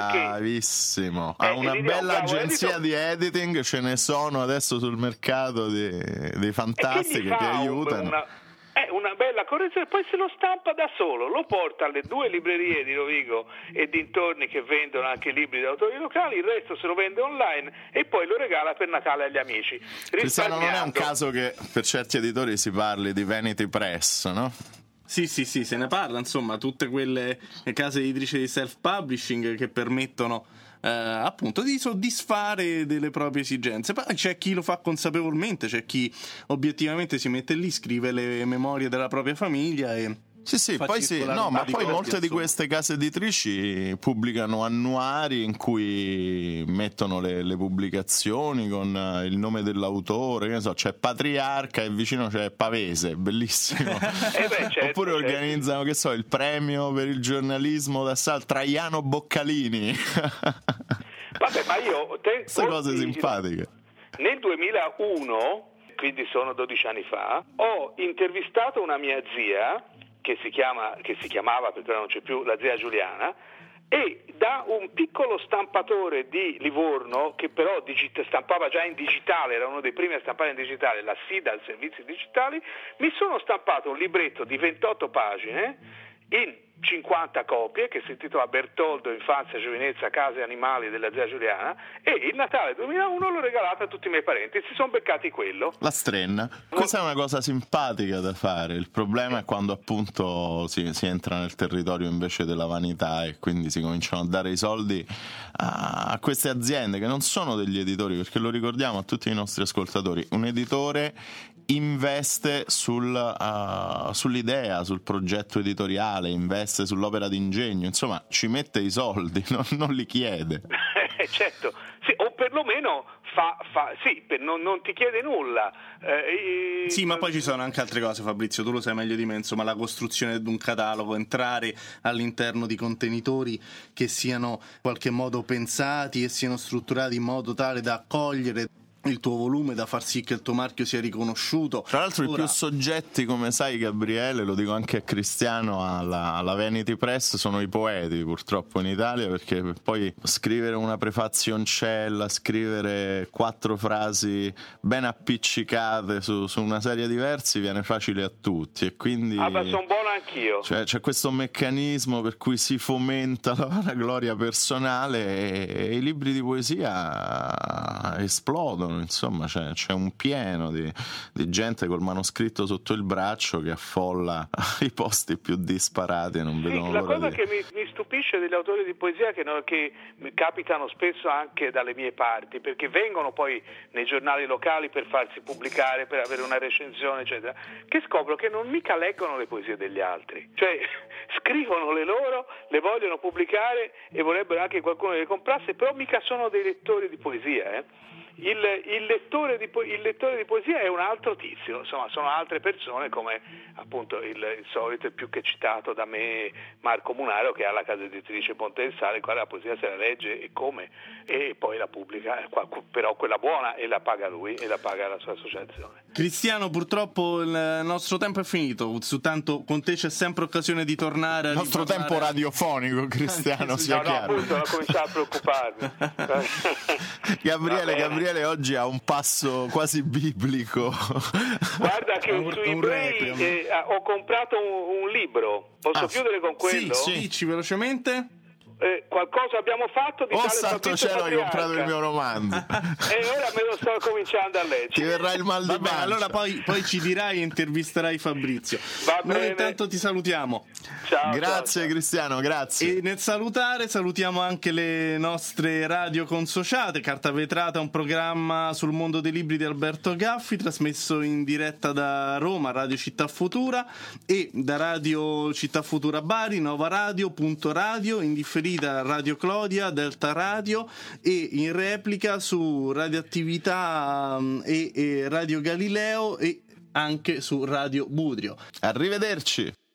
Bravissimo, perché, ha una eh, bella agenzia editor. di editing, ce ne sono adesso sul mercato dei, dei fantastiche che, che aiutano. Una, eh, una bella correzione, poi se lo stampa da solo, lo porta alle due librerie di Rovigo e dintorni che vendono anche libri di autori locali, il resto se lo vende online e poi lo regala per Natale agli amici. Cristiano, non è un caso che per certi editori si parli di Vanity Press, no? Sì, sì, sì, se ne parla, insomma, tutte quelle case editrici di self-publishing che permettono eh, appunto di soddisfare delle proprie esigenze. Poi c'è chi lo fa consapevolmente, c'è chi obiettivamente si mette lì, scrive le memorie della propria famiglia e... Sì, sì, poi sì, no, ma poi molte insomma. di queste case editrici pubblicano annuari in cui mettono le, le pubblicazioni con il nome dell'autore, che ne so, c'è Patriarca e vicino c'è Pavese, bellissimo. eh beh, certo, Oppure certo. organizzano, che so, il premio per il giornalismo d'assalto Traiano Boccalini. Vabbè, ma io... Queste cose simpatiche. Nel duemilauno, quindi sono dodici anni fa, ho intervistato una mia zia... Che si, chiama, che si chiamava, perché ora non c'è più, la zia Giuliana, e da un piccolo stampatore di Livorno, che però digit- stampava già in digitale, era uno dei primi a stampare in digitale, la SIDA, Servizi Digitali, mi sono stampato un libretto di ventotto pagine in cinquanta copie che si intitola Bertoldo, Infanzia, Giovinezza, Case e Animali della zia Giuliana, e il Natale duemilauno l'ho regalato a tutti i miei parenti, si sono beccati quello. La strenna. Questa è una cosa simpatica da fare, il problema è quando appunto si, si entra nel territorio invece della vanità e quindi si cominciano a dare i soldi a, a queste aziende che non sono degli editori, perché lo ricordiamo a tutti i nostri ascoltatori, un editore investe sul, uh, sull'idea, sul progetto editoriale, investe sull'opera d'ingegno, insomma ci mette i soldi, non, non li chiede. Certo, sì, o perlomeno fa, fa sì, per, non, non ti chiede nulla. Eh, sì, ma poi ci sono anche altre cose, Fabrizio, tu lo sai meglio di me, insomma, la costruzione di un catalogo, entrare all'interno di contenitori che siano in qualche modo pensati e siano strutturati in modo tale da accogliere il tuo volume, da far sì che il tuo marchio sia riconosciuto. Tra l'altro Ora... i più soggetti, come sai Gabriele, lo dico anche a Cristiano, alla, alla Vanity Press sono i poeti, purtroppo in Italia, perché poi scrivere una prefazioncella, scrivere quattro frasi ben appiccicate su, su una serie di versi viene facile a tutti, e quindi ah, ma sono buono anch'io. Cioè, c'è questo meccanismo per cui si fomenta la vanagloria personale e, e i libri di poesia esplodono. Insomma, c'è, c'è un pieno di, di gente col manoscritto sotto il braccio che affolla i posti più disparati e non sì, vedono la l'ora cosa di... che mi, mi stupisce degli autori di poesia che, no, che capitano spesso anche dalle mie parti, perché vengono poi nei giornali locali per farsi pubblicare, per avere una recensione eccetera, che scopro che non mica leggono le poesie degli altri, cioè scrivono le loro, le vogliono pubblicare e vorrebbero anche che qualcuno le comprasse, però mica sono dei lettori di poesia, eh. Il, il, lettore di, il lettore di poesia è un altro tizio, insomma sono altre persone come appunto il, il solito, il più che citato da me, Marco Munaro, che ha la casa editrice Ponte del Sale, il quale la poesia se la legge e come, e poi la pubblica, però quella buona, e la paga lui e la paga la sua associazione. Cristiano, purtroppo il nostro tempo è finito, soltanto con te c'è sempre occasione di tornare. Il nostro riparlare... tempo radiofonico, Cristiano, sia no, chiaro. No, appunto, ho cominciato a preoccuparmi. Gabriele, Gabriele oggi ha un passo quasi biblico. Guarda che un, su eBay eh, ho comprato un, un libro, posso ah, chiudere con quello? Sì, sì. Dici velocemente. Eh, qualcosa abbiamo fatto di oh tale santo cielo, hai comprato il mio romanzo e ora me lo sto cominciando a leggere. Ti verrà il mal di Vabbè, pancia. allora poi, poi ci dirai e intervisterai Fabrizio. Va Noi bene. intanto ti salutiamo. Ciao, grazie ciao, Cristiano, grazie. E nel salutare salutiamo anche le nostre radio consociate. Carta Vetrata è un programma sul mondo dei libri di Alberto Gaffi, trasmesso in diretta da Roma, Radio Città Futura, e da Radio Città Futura Bari, Nova Radio, Punto Radio, in differita Radio Clodia, Delta Radio, e in replica su Radioattività e, e Radio Galileo, e anche su Radio Budrio. Arrivederci.